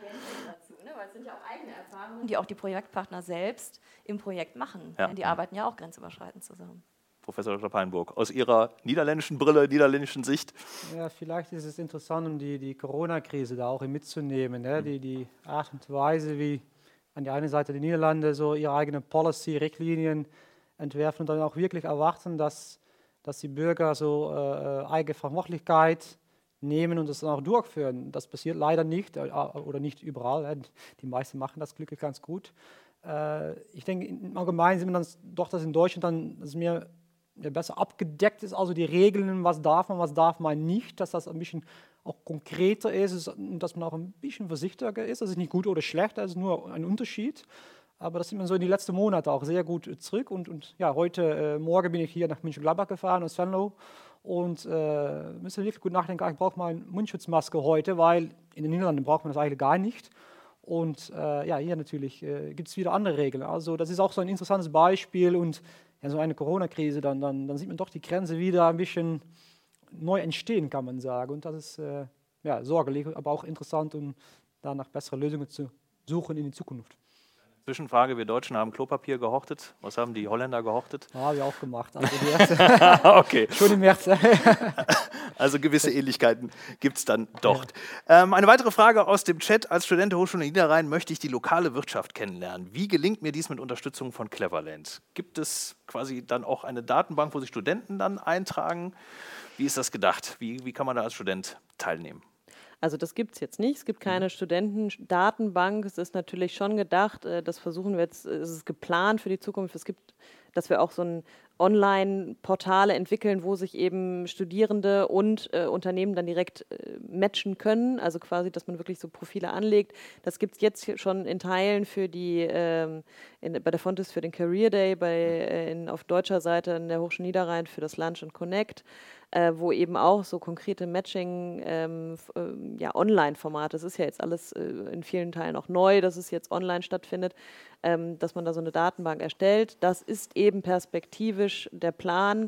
ne? Weil es sind ja auch eigene Erfahrungen, die auch die Projektpartner selbst im Projekt machen. Ja. Die arbeiten ja auch grenzüberschreitend zusammen. Professor Doktor Peinburg, aus Ihrer niederländischen Brille, niederländischen Sicht? Ja, vielleicht ist es interessant, um die, die Corona-Krise da auch mitzunehmen. Ne? Die, die Art und Weise, wie an der einen Seite die Niederlande so ihre eigenen Policy, Richtlinien entwerfen und dann auch wirklich erwarten, dass, dass die Bürger so äh, eigene Verantwortlichkeit nehmen und das dann auch durchführen. Das passiert leider nicht äh, oder nicht überall. Äh. Die meisten machen das glücklich ganz gut. Äh, ich denke, im Allgemeinen sieht man dann doch, dass in Deutschland dann das mehr ja, besser abgedeckt ist, also die Regeln, was darf man, was darf man nicht, dass das ein bisschen auch konkreter ist und dass man auch ein bisschen vorsichtiger ist. Das ist nicht gut oder schlecht, das ist nur ein Unterschied. Aber das sieht man so in die letzten Monate auch sehr gut äh, zurück. Und, und ja, heute äh, Morgen bin ich hier nach München-Gladbach gefahren, aus Venlo. Und äh, müssen wirklich gut nachdenken, ich brauche mal eine Mundschutzmaske heute, weil in den Niederlanden braucht man das eigentlich gar nicht. Und äh, ja, hier natürlich äh, gibt es wieder andere Regeln. Also das ist auch so ein interessantes Beispiel. Und ja, so eine Corona-Krise, dann, dann, dann sieht man doch die Grenze wieder ein bisschen neu entstehen, kann man sagen. Und das ist äh, ja, sorglich, aber auch interessant, um da nach besseren Lösungen zu suchen in die Zukunft. Zwischenfrage, wir Deutschen haben Klopapier gehortet. Was haben die Holländer gehortet? Ja, haben wir auch gemacht. Also die erste okay. Schon im März. Also gewisse Ähnlichkeiten gibt es dann doch. Ja. Ähm, eine weitere Frage aus dem Chat. Als Student der Hochschule Niederrhein möchte ich die lokale Wirtschaft kennenlernen. Wie gelingt mir dies mit Unterstützung von Cleverland? Gibt es quasi dann auch eine Datenbank, wo sich Studenten dann eintragen? Wie ist das gedacht? Wie, wie kann man da als Student teilnehmen? Also das gibt es jetzt nicht. Es gibt keine Studentendatenbank. Es ist natürlich schon gedacht, das versuchen wir jetzt, es ist geplant für die Zukunft. Es gibt, dass wir auch so ein Online-Portale entwickeln, wo sich eben Studierende und äh, Unternehmen dann direkt äh, matchen können. Also quasi, dass man wirklich so Profile anlegt. Das gibt es jetzt schon in Teilen für die, ähm, in, bei der Fontes für den Career Day, bei, äh, in, auf deutscher Seite in der Hochschule Niederrhein für das Lunch and Connect, äh, wo eben auch so konkrete Matching, ähm, äh, ja, Online-Formate, das ist ja jetzt alles äh, in vielen Teilen auch neu, dass es jetzt online stattfindet, ähm, dass man da so eine Datenbank erstellt. Das ist eben perspektivisch der Plan.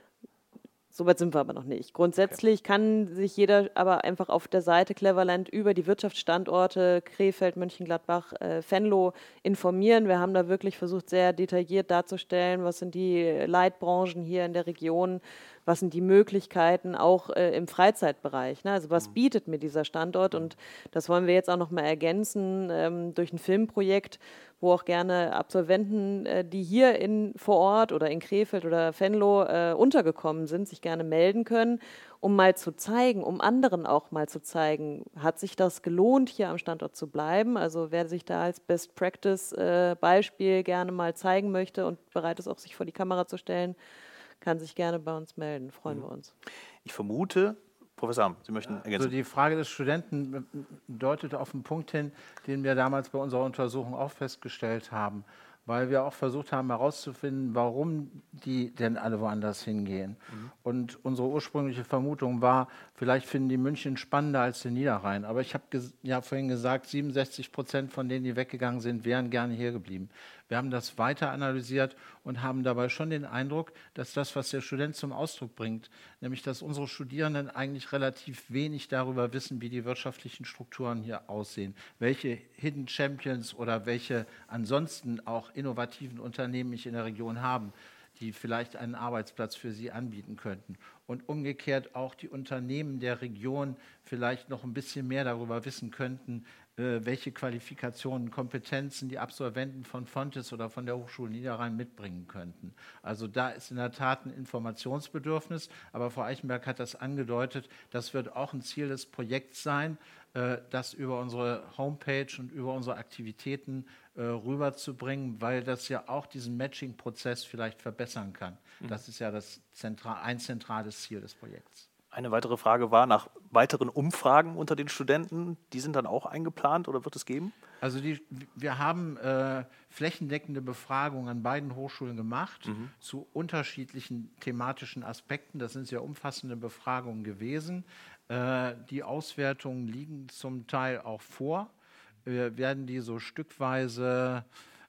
Soweit sind wir aber noch nicht. Grundsätzlich okay. kann sich jeder aber einfach auf der Seite Cleverland über die Wirtschaftsstandorte Krefeld, Mönchengladbach, äh, Venlo informieren. Wir haben da wirklich versucht, sehr detailliert darzustellen, was sind die Leitbranchen hier in der Region, was sind die Möglichkeiten auch äh, im Freizeitbereich. Ne? Also was mhm. bietet mir dieser Standort? Und das wollen wir jetzt auch noch mal ergänzen ähm, durch ein Filmprojekt, wo auch gerne Absolventen, äh, die hier in, vor Ort oder in Krefeld oder Venlo äh, untergekommen sind, sich gerne melden können, um mal zu zeigen, um anderen auch mal zu zeigen, hat sich das gelohnt, hier am Standort zu bleiben? Also wer sich da als Best Practice äh, Beispiel gerne mal zeigen möchte und bereit ist, auch sich vor die Kamera zu stellen, kann sich gerne bei uns melden. Freuen mhm. wir uns. Ich vermute, Professor Hamm, Sie möchten ergänzen. Also die Frage des Studenten deutet auf einen Punkt hin, den wir damals bei unserer Untersuchung auch festgestellt haben, weil wir auch versucht haben herauszufinden, warum die denn alle woanders hingehen. Mhm. Und unsere ursprüngliche Vermutung war, vielleicht finden die München spannender als den Niederrhein. Aber ich habe ja vorhin gesagt, siebenundsechzig Prozent von denen, die weggegangen sind, wären gerne hier geblieben. Wir haben das weiter analysiert und haben dabei schon den Eindruck, dass das, was der Student zum Ausdruck bringt, nämlich dass unsere Studierenden eigentlich relativ wenig darüber wissen, wie die wirtschaftlichen Strukturen hier aussehen, welche Hidden Champions oder welche ansonsten auch innovativen Unternehmen ich in der Region haben, die vielleicht einen Arbeitsplatz für sie anbieten könnten. Und umgekehrt auch die Unternehmen der Region vielleicht noch ein bisschen mehr darüber wissen könnten, welche Qualifikationen, Kompetenzen die Absolventen von Fontes oder von der Hochschule Niederrhein mitbringen könnten. Also da ist in der Tat ein Informationsbedürfnis, aber Frau Eichenberg hat das angedeutet, das wird auch ein Ziel des Projekts sein, das über unsere Homepage und über unsere Aktivitäten rüberzubringen, weil das ja auch diesen Matching-Prozess vielleicht verbessern kann. Das ist ja das Zentral, ein zentrales Ziel des Projekts. Eine weitere Frage war nach weiteren Umfragen unter den Studenten. Die sind dann auch eingeplant oder wird es geben? Also die, wir haben äh, flächendeckende Befragungen an beiden Hochschulen gemacht mhm. zu unterschiedlichen thematischen Aspekten. Das sind sehr umfassende Befragungen gewesen. Äh, die Auswertungen liegen zum Teil auch vor. Wir werden die so stückweise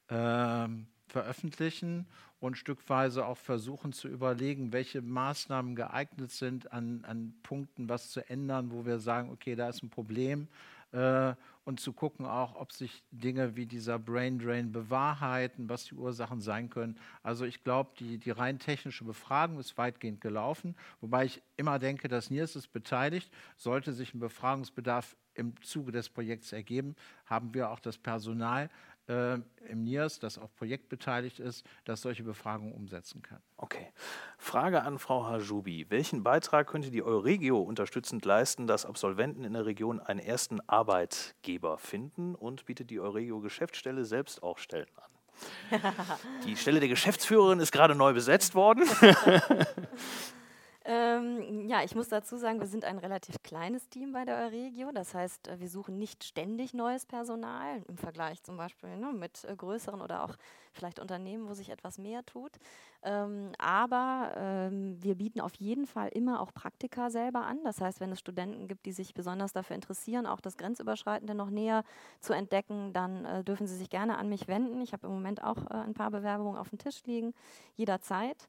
äh, veröffentlichen und stückweise auch versuchen zu überlegen, welche Maßnahmen geeignet sind, an, an Punkten was zu ändern, wo wir sagen, okay, da ist ein Problem. Äh, und zu gucken auch, ob sich Dinge wie dieser Brain Drain bewahrheiten, was die Ursachen sein können. Also ich glaube, die, die rein technische Befragung ist weitgehend gelaufen, wobei ich immer denke, das N I R S ist beteiligt. Sollte sich ein Befragungsbedarf im Zuge des Projekts ergeben, haben wir auch das Personal äh, im N I R S, das auf Projekt beteiligt ist, das solche Befragungen umsetzen kann. Okay. Frage an Frau Hajoubi. Welchen Beitrag könnte die Euregio unterstützend leisten, dass Absolventen in der Region einen ersten Arbeitgeber finden, und bietet die Euregio Geschäftsstelle selbst auch Stellen an? Die Stelle der Geschäftsführerin ist gerade neu besetzt worden. Ähm, ja, ich muss dazu sagen, wir sind ein relativ kleines Team bei der Euregio. Das heißt, äh, wir suchen nicht ständig neues Personal im Vergleich zum Beispiel ne, mit äh, größeren oder auch vielleicht Unternehmen, wo sich etwas mehr tut. Ähm, aber ähm, wir bieten auf jeden Fall immer auch Praktika selber an. Das heißt, wenn es Studenten gibt, die sich besonders dafür interessieren, auch das Grenzüberschreitende noch näher zu entdecken, dann äh, dürfen sie sich gerne an mich wenden. Ich habe im Moment auch äh, ein paar Bewerbungen auf dem Tisch liegen, jederzeit.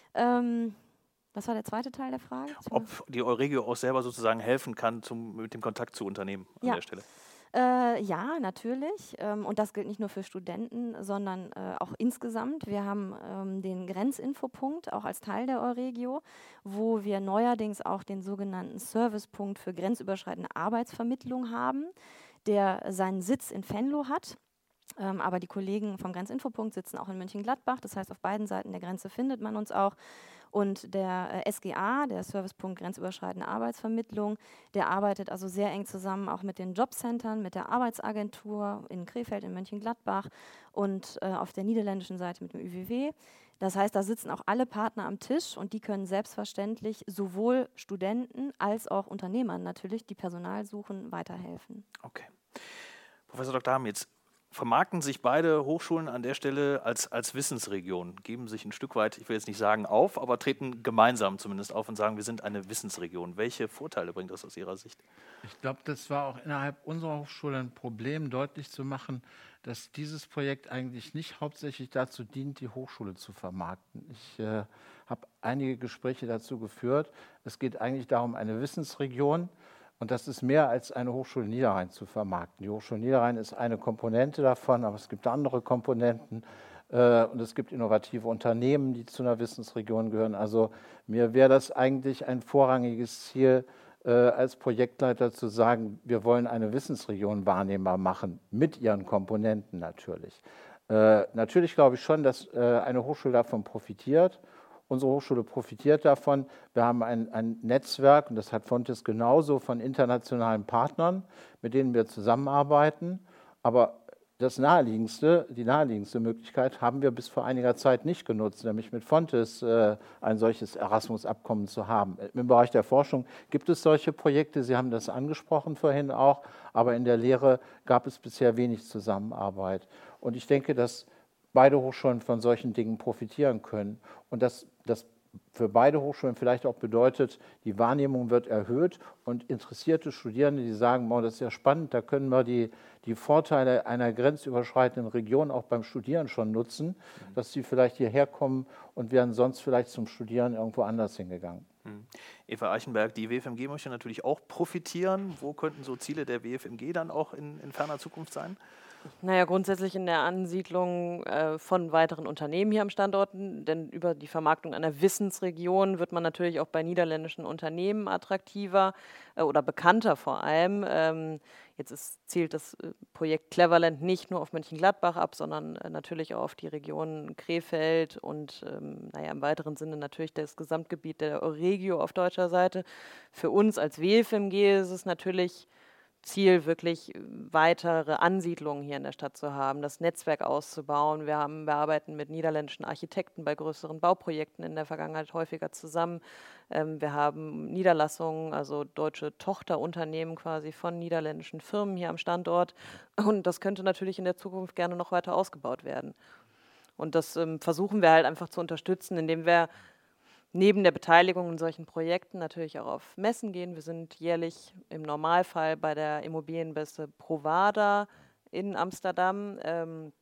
Ähm, Was war der zweite Teil der Frage? Ob die Euregio auch selber sozusagen helfen kann zum, mit dem Kontakt zu Unternehmen an Ja. der Stelle. Äh, ja, natürlich. Ähm, und das gilt nicht nur für Studenten, sondern äh, auch insgesamt. Wir haben ähm, den Grenzinfopunkt auch als Teil der Euregio, wo wir neuerdings auch den sogenannten Servicepunkt für grenzüberschreitende Arbeitsvermittlung haben, der seinen Sitz in Venlo hat. Ähm, aber die Kollegen vom Grenzinfopunkt sitzen auch in Mönchengladbach. Das heißt, auf beiden Seiten der Grenze findet man uns auch. Und der äh, S G A, der Servicepunkt Grenzüberschreitende Arbeitsvermittlung, der arbeitet also sehr eng zusammen auch mit den Jobcentern, mit der Arbeitsagentur in Krefeld, in Mönchengladbach und äh, auf der niederländischen Seite mit dem Ü W W. Das heißt, da sitzen auch alle Partner am Tisch und die können selbstverständlich sowohl Studenten als auch Unternehmern natürlich, die Personal suchen, weiterhelfen. Okay. Professor Doktor Hamitz, vermarkten sich beide Hochschulen an der Stelle als, als Wissensregion, geben sich ein Stück weit, ich will jetzt nicht sagen auf, aber treten gemeinsam zumindest auf und sagen, wir sind eine Wissensregion. Welche Vorteile bringt das aus Ihrer Sicht? Ich glaube, das war auch innerhalb unserer Hochschule ein Problem, deutlich zu machen, dass dieses Projekt eigentlich nicht hauptsächlich dazu dient, die Hochschule zu vermarkten. Ich äh, habe einige Gespräche dazu geführt. Es geht eigentlich darum, eine Wissensregion. Und das ist mehr als eine Hochschule Niederrhein zu vermarkten. Die Hochschule Niederrhein ist eine Komponente davon, aber es gibt andere Komponenten äh, und es gibt innovative Unternehmen, die zu einer Wissensregion gehören. Also mir wäre das eigentlich ein vorrangiges Ziel, äh, als Projektleiter zu sagen, wir wollen eine Wissensregion wahrnehmbar machen, mit ihren Komponenten natürlich. Äh, natürlich glaube ich schon, dass äh, eine Hochschule davon profitiert. Unsere Hochschule profitiert davon. Wir haben ein, ein Netzwerk, und das hat Fontys genauso, von internationalen Partnern, mit denen wir zusammenarbeiten. Aber das naheliegendste, die naheliegendste Möglichkeit haben wir bis vor einiger Zeit nicht genutzt, nämlich mit Fontys äh, ein solches Erasmus-Abkommen zu haben. Im Bereich der Forschung gibt es solche Projekte, Sie haben das angesprochen vorhin auch, aber in der Lehre gab es bisher wenig Zusammenarbeit. Und ich denke, dass beide Hochschulen von solchen Dingen profitieren können. Und das, das für beide Hochschulen vielleicht auch bedeutet, die Wahrnehmung wird erhöht und interessierte Studierende, die sagen, oh, das ist ja spannend, da können wir die, die Vorteile einer grenzüberschreitenden Region auch beim Studieren schon nutzen, mhm. dass sie vielleicht hierher kommen und wären sonst vielleicht zum Studieren irgendwo anders hingegangen. Mhm. Eva Eichenberg, die W F M G möchte natürlich auch profitieren. Wo könnten so Ziele der W F M G dann auch in, in ferner Zukunft sein? Naja, grundsätzlich in der Ansiedlung äh, von weiteren Unternehmen hier am Standort, denn über die Vermarktung einer Wissensregion wird man natürlich auch bei niederländischen Unternehmen attraktiver äh, oder bekannter vor allem. Ähm, jetzt ist, zielt das äh, Projekt Cleverland nicht nur auf Mönchengladbach ab, sondern äh, natürlich auch auf die Region Krefeld und ähm, naja, im weiteren Sinne natürlich das Gesamtgebiet der Euregio auf deutscher Seite. Für uns als W F M G ist es natürlich Ziel, wirklich weitere Ansiedlungen hier in der Stadt zu haben, das Netzwerk auszubauen. Wir, haben, wir arbeiten mit niederländischen Architekten bei größeren Bauprojekten in der Vergangenheit häufiger zusammen. Ähm, wir haben Niederlassungen, also deutsche Tochterunternehmen quasi von niederländischen Firmen hier am Standort. Und das könnte natürlich in der Zukunft gerne noch weiter ausgebaut werden. Und das ähm, versuchen wir halt einfach zu unterstützen, indem wir neben der Beteiligung in solchen Projekten natürlich auch auf Messen gehen. Wir sind jährlich im Normalfall bei der Immobilienmesse Provada in Amsterdam. Ähm,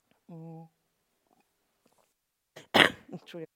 Entschuldigung.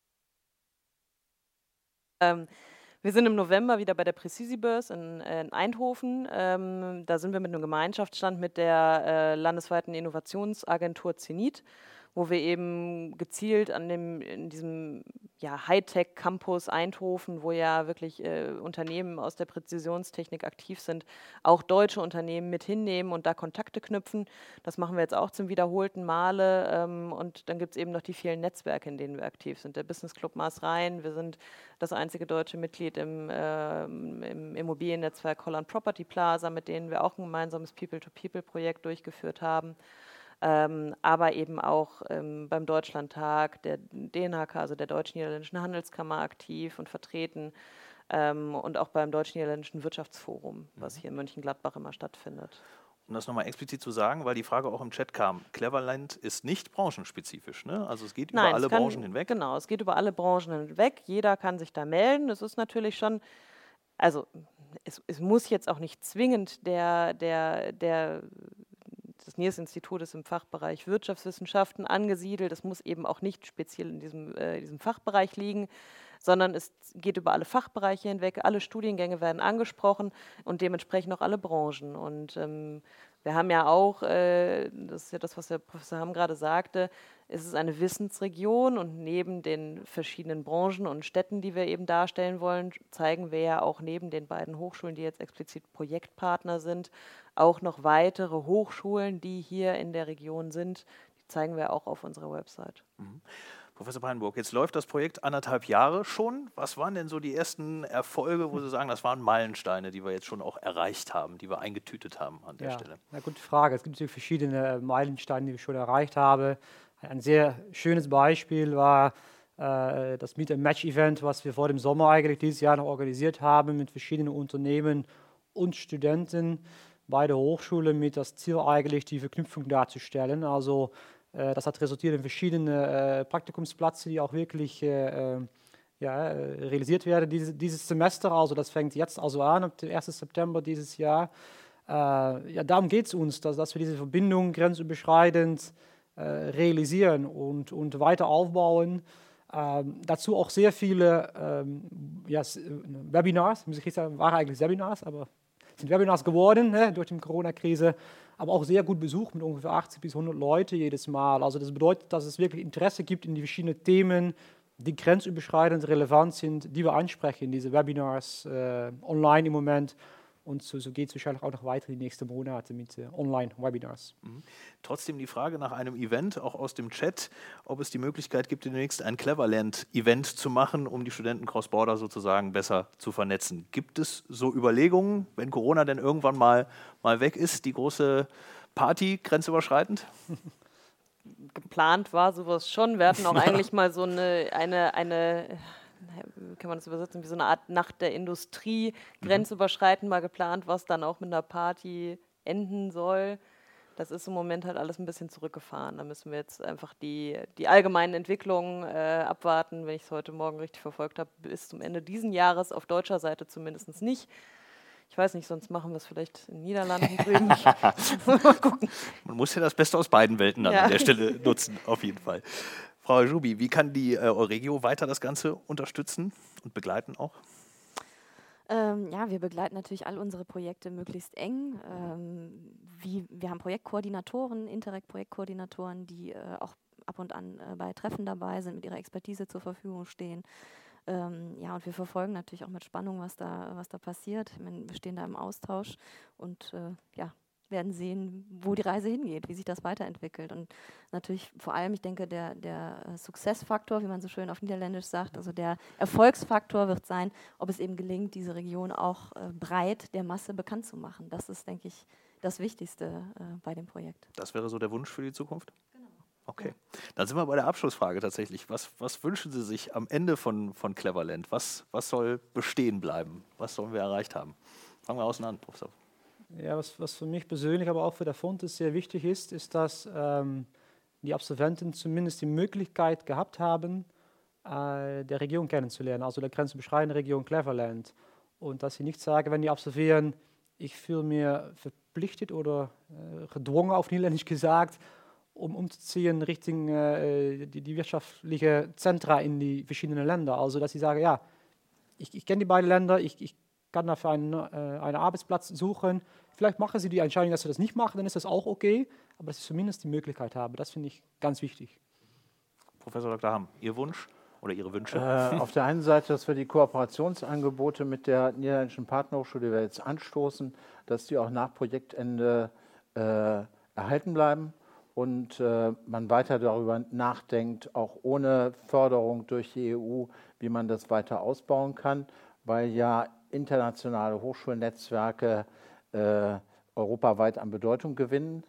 Ähm, wir sind im November wieder bei der Präcisibörse in, äh, in Eindhoven. Ähm, da sind wir mit einem Gemeinschaftsstand mit der äh, landesweiten Innovationsagentur Zenit, wo wir eben gezielt an dem, in diesem ja, Hightech-Campus Eindhoven, wo ja wirklich äh, Unternehmen aus der Präzisionstechnik aktiv sind, auch deutsche Unternehmen mit hinnehmen und da Kontakte knüpfen. Das machen wir jetzt auch zum wiederholten Male. Ähm, und dann gibt es eben noch die vielen Netzwerke, in denen wir aktiv sind. Der Business Club Maas-Rhein, wir sind das einzige deutsche Mitglied im, äh, im Immobiliennetzwerk Holland Property Plaza, mit denen wir auch ein gemeinsames People-to-People-Projekt durchgeführt haben. ähm, aber eben auch ähm, beim Deutschlandtag, der D N H K, also der Deutsch-Niederländischen Handelskammer, aktiv und vertreten ähm, und auch beim Deutsch-Niederländischen Wirtschaftsforum, was hier in Mönchengladbach immer stattfindet. Um das nochmal explizit zu sagen, weil die Frage auch im Chat kam, Cleverland ist nicht branchenspezifisch, ne? Also es geht Nein, über alle es kann, Branchen hinweg. Genau, es geht über alle Branchen hinweg. Jeder kann sich da melden. Es ist natürlich schon, also es, es muss jetzt auch nicht zwingend der, der, der das Niers-Institut ist im Fachbereich Wirtschaftswissenschaften angesiedelt. Es muss eben auch nicht speziell in diesem, äh, diesem Fachbereich liegen, sondern es geht über alle Fachbereiche hinweg. Alle Studiengänge werden angesprochen und dementsprechend auch alle Branchen. Und ähm, wir haben ja auch, äh, das ist ja das, was der Professor Hamm gerade sagte, es ist eine Wissensregion und neben den verschiedenen Branchen und Städten, die wir eben darstellen wollen, zeigen wir ja auch neben den beiden Hochschulen, die jetzt explizit Projektpartner sind, auch noch weitere Hochschulen, die hier in der Region sind. Die zeigen wir auch auf unserer Website. Mhm. Professor Breinburg, jetzt läuft das Projekt anderthalb Jahre schon. Was waren denn so die ersten Erfolge, wo Sie sagen, das waren Meilensteine, die wir jetzt schon auch erreicht haben, die wir eingetütet haben an der Ja, Stelle? eine gute Frage. Es gibt natürlich verschiedene Meilensteine, die wir schon erreicht haben. Ein sehr schönes Beispiel war äh, das Meet and Match Event, was wir vor dem Sommer eigentlich dieses Jahr noch organisiert haben mit verschiedenen Unternehmen und Studenten bei der Hochschule mit das Ziel eigentlich die Verknüpfung darzustellen. Also äh, das hat resultiert in verschiedene äh, Praktikumsplätze, die auch wirklich äh, äh, ja, realisiert werden dieses, dieses Semester. Also das fängt jetzt also an, ab dem ersten September dieses Jahr. Äh, ja, darum geht es uns, dass, dass wir diese Verbindung grenzüberschreitend äh, realisieren und, und weiter aufbauen. Ähm, dazu auch sehr viele ähm, ja, Webinars, muss ich jetzt sagen, waren eigentlich Webinars, aber sind Webinars geworden, ne, durch die Corona-Krise, aber auch sehr gut besucht mit ungefähr achtzig bis hundert Leute jedes Mal. Also das bedeutet, dass es wirklich Interesse gibt in die verschiedenen Themen, die grenzüberschreitend relevant sind, die wir ansprechen, diese Webinars äh, online im Moment. Und so, so geht es wahrscheinlich auch noch weiter die nächsten Monate mit äh, Online-Webinars. Mhm. Trotzdem die Frage nach einem Event, auch aus dem Chat, ob es die Möglichkeit gibt, demnächst ein Cleverland-Event zu machen, um die Studenten Cross-Border sozusagen besser zu vernetzen. Gibt es so Überlegungen, wenn Corona denn irgendwann mal, mal weg ist, die große Party grenzüberschreitend? Geplant war sowas schon. Wir hatten auch eigentlich mal so eine, eine, eine wie kann man das übersetzen, wie so eine Art Nacht der Industrie, mhm. grenzüberschreitend mal geplant, was dann auch mit einer Party enden soll. Das ist im Moment halt alles ein bisschen zurückgefahren. Da müssen wir jetzt einfach die, die allgemeinen Entwicklungen äh, abwarten, wenn ich es heute Morgen richtig verfolgt habe, bis zum Ende dieses Jahres, auf deutscher Seite zumindest nicht. Ich weiß nicht, sonst machen wir es vielleicht in den Niederlanden drüben. Mal gucken. Man muss ja das Beste aus beiden Welten dann ja. an der Stelle nutzen, auf jeden Fall. Frau Jubi, wie kann die äh, Euregio weiter das Ganze unterstützen und begleiten auch? Ähm, ja, wir begleiten natürlich all unsere Projekte möglichst eng. Ähm, wie, wir haben Projektkoordinatoren, Interreg-Projektkoordinatoren, die äh, auch ab und an äh, bei Treffen dabei sind, mit ihrer Expertise zur Verfügung stehen. Ähm, ja, und wir verfolgen natürlich auch mit Spannung, was da, was da passiert. Ich meine, wir stehen da im Austausch und äh, ja, werden sehen, wo die Reise hingeht, wie sich das weiterentwickelt. Und natürlich vor allem, ich denke, der, der Success-Faktor, wie man so schön auf Niederländisch sagt, also der Erfolgsfaktor wird sein, ob es eben gelingt, diese Region auch äh, breit der Masse bekannt zu machen. Das ist, denke ich, das Wichtigste äh, bei dem Projekt. Das wäre so der Wunsch für die Zukunft? Genau. Okay, dann sind wir bei der Abschlussfrage tatsächlich. Was, was wünschen Sie sich am Ende von, von Cleverland? Was, was soll bestehen bleiben? Was sollen wir erreicht haben? Fangen wir außen an, Professor. Ja, was, was für mich persönlich, aber auch für der Fontes sehr wichtig ist, ist, dass ähm, die Absolventen zumindest die Möglichkeit gehabt haben, äh, der Region kennenzulernen, also der grenzüberschreitenden Region Cleverland. Und dass sie nicht sagen, wenn die absolvieren, ich fühle mich verpflichtet oder äh, gedwungen, auf Niederländisch gesagt, um umzuziehen Richtung äh, die, die wirtschaftlichen Zentra in die verschiedenen Länder. Also dass sie sagen, ja, ich, ich kenne die beiden Länder, ich, ich kann dafür einen, äh, einen Arbeitsplatz suchen. Vielleicht machen sie die Entscheidung, dass sie das nicht machen, dann ist das auch okay, aber dass ich zumindest die Möglichkeit habe, das finde ich ganz wichtig. Professor Doktor Hamm, Ihr Wunsch oder Ihre Wünsche? Äh, auf der einen Seite, dass wir die Kooperationsangebote mit der Niederländischen Partnerhochschule, die wir jetzt anstoßen, dass die auch nach Projektende äh, erhalten bleiben und äh, man weiter darüber nachdenkt, auch ohne Förderung durch die E U, wie man das weiter ausbauen kann, weil ja internationale Hochschulnetzwerke äh, europaweit an Bedeutung gewinnen.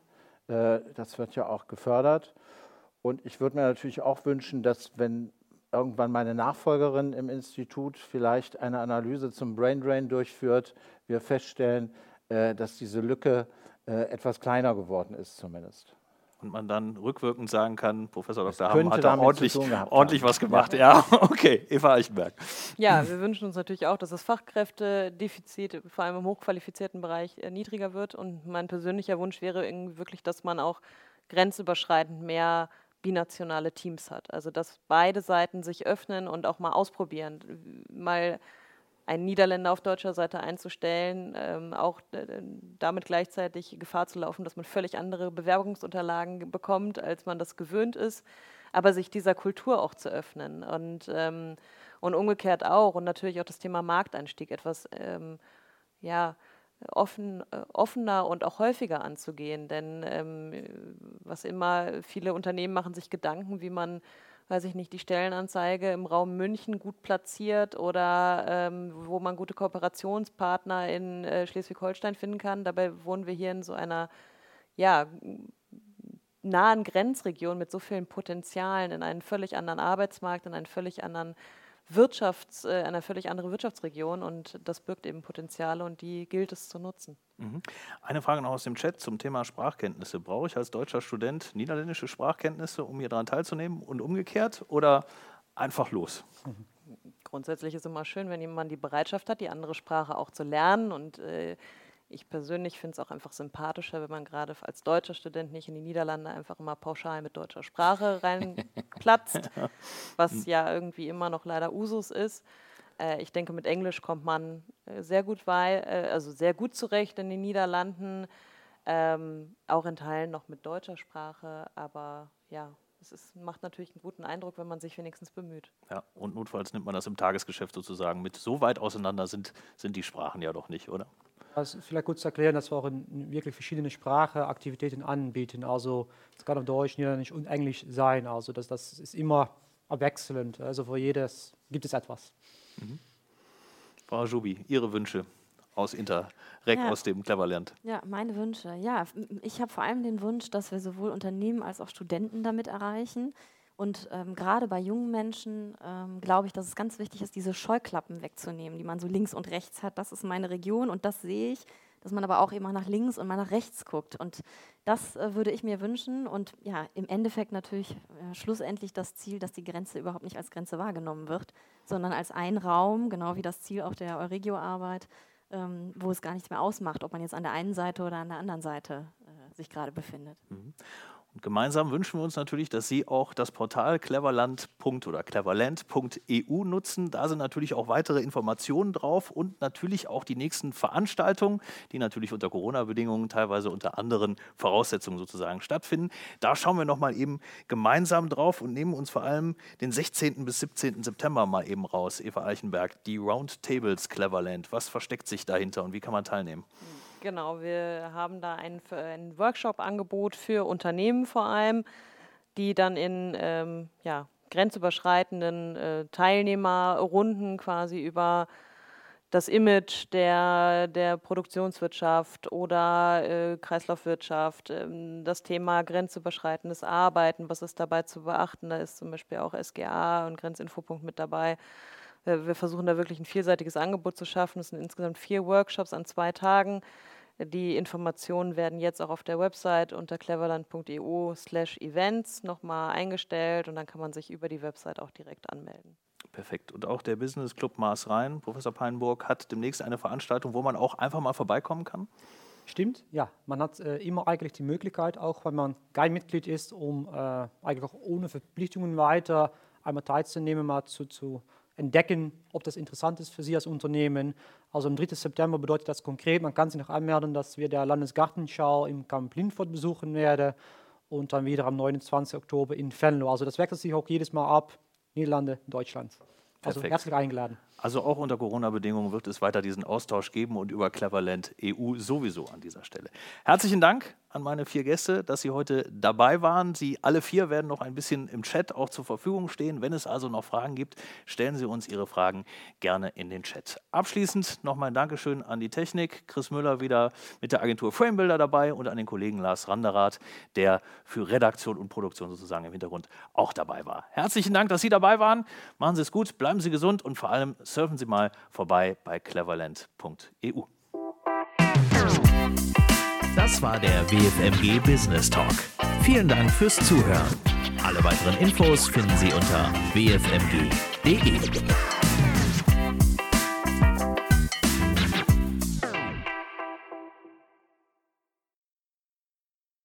Äh, das wird ja auch gefördert. Und ich würde mir natürlich auch wünschen, dass wenn irgendwann meine Nachfolgerin im Institut vielleicht eine Analyse zum Brain Drain durchführt, wir feststellen, äh, dass diese Lücke äh, etwas kleiner geworden ist zumindest. Und man dann rückwirkend sagen kann, Professor Das Doktor Hamm könnte hat da damit ordentlich, zu tun gehabt ordentlich haben. was gemacht. Ja, okay, Eva Eichenberg. Ja, wir wünschen uns natürlich auch, dass das Fachkräftedefizit vor allem im hochqualifizierten Bereich äh, niedriger wird. Und mein persönlicher Wunsch wäre irgendwie wirklich, dass man auch grenzüberschreitend mehr binationale Teams hat. Also dass beide Seiten sich öffnen und auch mal ausprobieren. Mal einen Niederländer auf deutscher Seite einzustellen, ähm, auch äh, damit gleichzeitig Gefahr zu laufen, dass man völlig andere Bewerbungsunterlagen bekommt, als man das gewöhnt ist, aber sich dieser Kultur auch zu öffnen und, ähm, und umgekehrt auch und natürlich auch das Thema Markteinstieg etwas ähm, ja, offen, äh, offener und auch häufiger anzugehen, denn ähm, was immer, viele Unternehmen machen sich Gedanken, wie man weiß ich nicht, die Stellenanzeige im Raum München gut platziert oder ähm, wo man gute Kooperationspartner in äh, Schleswig-Holstein finden kann. Dabei wohnen wir hier in so einer ja, nahen Grenzregion mit so vielen Potenzialen, in einen völlig anderen Arbeitsmarkt, in einen völlig anderen Wirtschafts-, äh, einer völlig andere Wirtschaftsregion und das birgt eben Potenziale und die gilt es zu nutzen. Mhm. Eine Frage noch aus dem Chat zum Thema Sprachkenntnisse. Brauche ich als deutscher Student niederländische Sprachkenntnisse, um hier daran teilzunehmen und umgekehrt oder einfach los? Grundsätzlich ist es immer schön, wenn jemand die Bereitschaft hat, die andere Sprache auch zu lernen und äh, ich persönlich finde es auch einfach sympathischer, wenn man gerade als deutscher Student nicht in die Niederlande einfach immer pauschal mit deutscher Sprache reinplatzt, was ja irgendwie immer noch leider Usus ist. Äh, ich denke, mit Englisch kommt man äh, sehr gut wei- äh, also sehr gut zurecht in den Niederlanden, ähm, auch in Teilen noch mit deutscher Sprache, aber ja, es ist, macht natürlich einen guten Eindruck, wenn man sich wenigstens bemüht. Ja, und notfalls nimmt man das im Tagesgeschäft sozusagen mit. So weit auseinander sind, sind die Sprachen ja doch nicht, oder? Das ist vielleicht gut zu erklären, dass wir auch in wirklich verschiedene Sprachaktivitäten anbieten. Also es kann auf Deutsch, Niederländisch und Englisch sein. Also das, das ist immer abwechselnd. Also für jedes gibt es etwas. Mhm. Frau Jubi, Ihre Wünsche aus Interreg, Ja. aus dem Cleverland. Ja, meine Wünsche. Ja, f- ich habe vor allem den Wunsch, dass wir sowohl Unternehmen als auch Studenten damit erreichen. Und ähm, gerade bei jungen Menschen ähm, glaube ich, dass es ganz wichtig ist, diese Scheuklappen wegzunehmen, die man so links und rechts hat. Das ist meine Region und das sehe ich, dass man aber auch immer nach links und mal nach rechts guckt. Und das äh, würde ich mir wünschen. Und ja, im Endeffekt natürlich äh, schlussendlich das Ziel, dass die Grenze überhaupt nicht als Grenze wahrgenommen wird, sondern als ein Raum, genau wie das Ziel auch der Euregio-Arbeit, ähm, wo es gar nichts mehr ausmacht, ob man jetzt an der einen Seite oder an der anderen Seite äh, sich gerade befindet. Mhm. Und gemeinsam wünschen wir uns natürlich, dass Sie auch das Portal cleverland. oder cleverland punkt e u nutzen. Da sind natürlich auch weitere Informationen drauf und natürlich auch die nächsten Veranstaltungen, die natürlich unter Corona-Bedingungen teilweise unter anderen Voraussetzungen sozusagen stattfinden. Da schauen wir nochmal eben gemeinsam drauf und nehmen uns vor allem den sechzehnten bis siebzehnten September mal eben raus, Eva Eichenberg, die Roundtables Cleverland. Was versteckt sich dahinter und wie kann man teilnehmen? Genau, wir haben da ein, ein Workshop-Angebot für Unternehmen vor allem, die dann in ähm, ja, grenzüberschreitenden äh, Teilnehmerrunden quasi über das Image der, der Produktionswirtschaft oder äh, Kreislaufwirtschaft, ähm, das Thema grenzüberschreitendes Arbeiten, was ist dabei zu beachten, da ist zum Beispiel auch S G A und Grenzinfopunkt mit dabei. Wir versuchen da wirklich ein vielseitiges Angebot zu schaffen. Es sind insgesamt vier Workshops an zwei Tagen. Die Informationen werden jetzt auch auf der Website unter cleverland punkt e u slash events nochmal eingestellt und dann kann man sich über die Website auch direkt anmelden. Perfekt. Und auch der Business Club Maas-Rhein, Professor Peinburg, hat demnächst eine Veranstaltung, wo man auch einfach mal vorbeikommen kann? Stimmt, ja. Man hat äh, immer eigentlich die Möglichkeit, auch wenn man kein Mitglied ist, um äh, eigentlich auch ohne Verpflichtungen weiter einmal teilzunehmen, mal zu, zu entdecken, ob das interessant ist für Sie als Unternehmen. Also am dritten September bedeutet das konkret, man kann sich noch anmelden, dass wir der Landesgartenschau im Camp Lindfort besuchen werden und dann wieder am neunundzwanzigsten Oktober in Venlo. Also das wechselt sich auch jedes Mal ab, Niederlande, Deutschland. Also Perfekt. herzlich eingeladen. Also auch unter Corona-Bedingungen wird es weiter diesen Austausch geben und über Cleverland E U sowieso an dieser Stelle. Herzlichen Dank an meine vier Gäste, dass sie heute dabei waren. Sie alle vier werden noch ein bisschen im Chat auch zur Verfügung stehen. Wenn es also noch Fragen gibt, stellen Sie uns Ihre Fragen gerne in den Chat. Abschließend nochmal ein Dankeschön an die Technik. Chris Müller wieder mit der Agentur Framebuilder dabei und an den Kollegen Lars Randerath, der für Redaktion und Produktion sozusagen im Hintergrund auch dabei war. Herzlichen Dank, dass Sie dabei waren. Machen Sie es gut, bleiben Sie gesund und vor allem surfen Sie mal vorbei bei cleverland punkt e u. Das war der W F M G Business Talk. Vielen Dank fürs Zuhören. Alle weiteren Infos finden Sie unter w f m g punkt d e.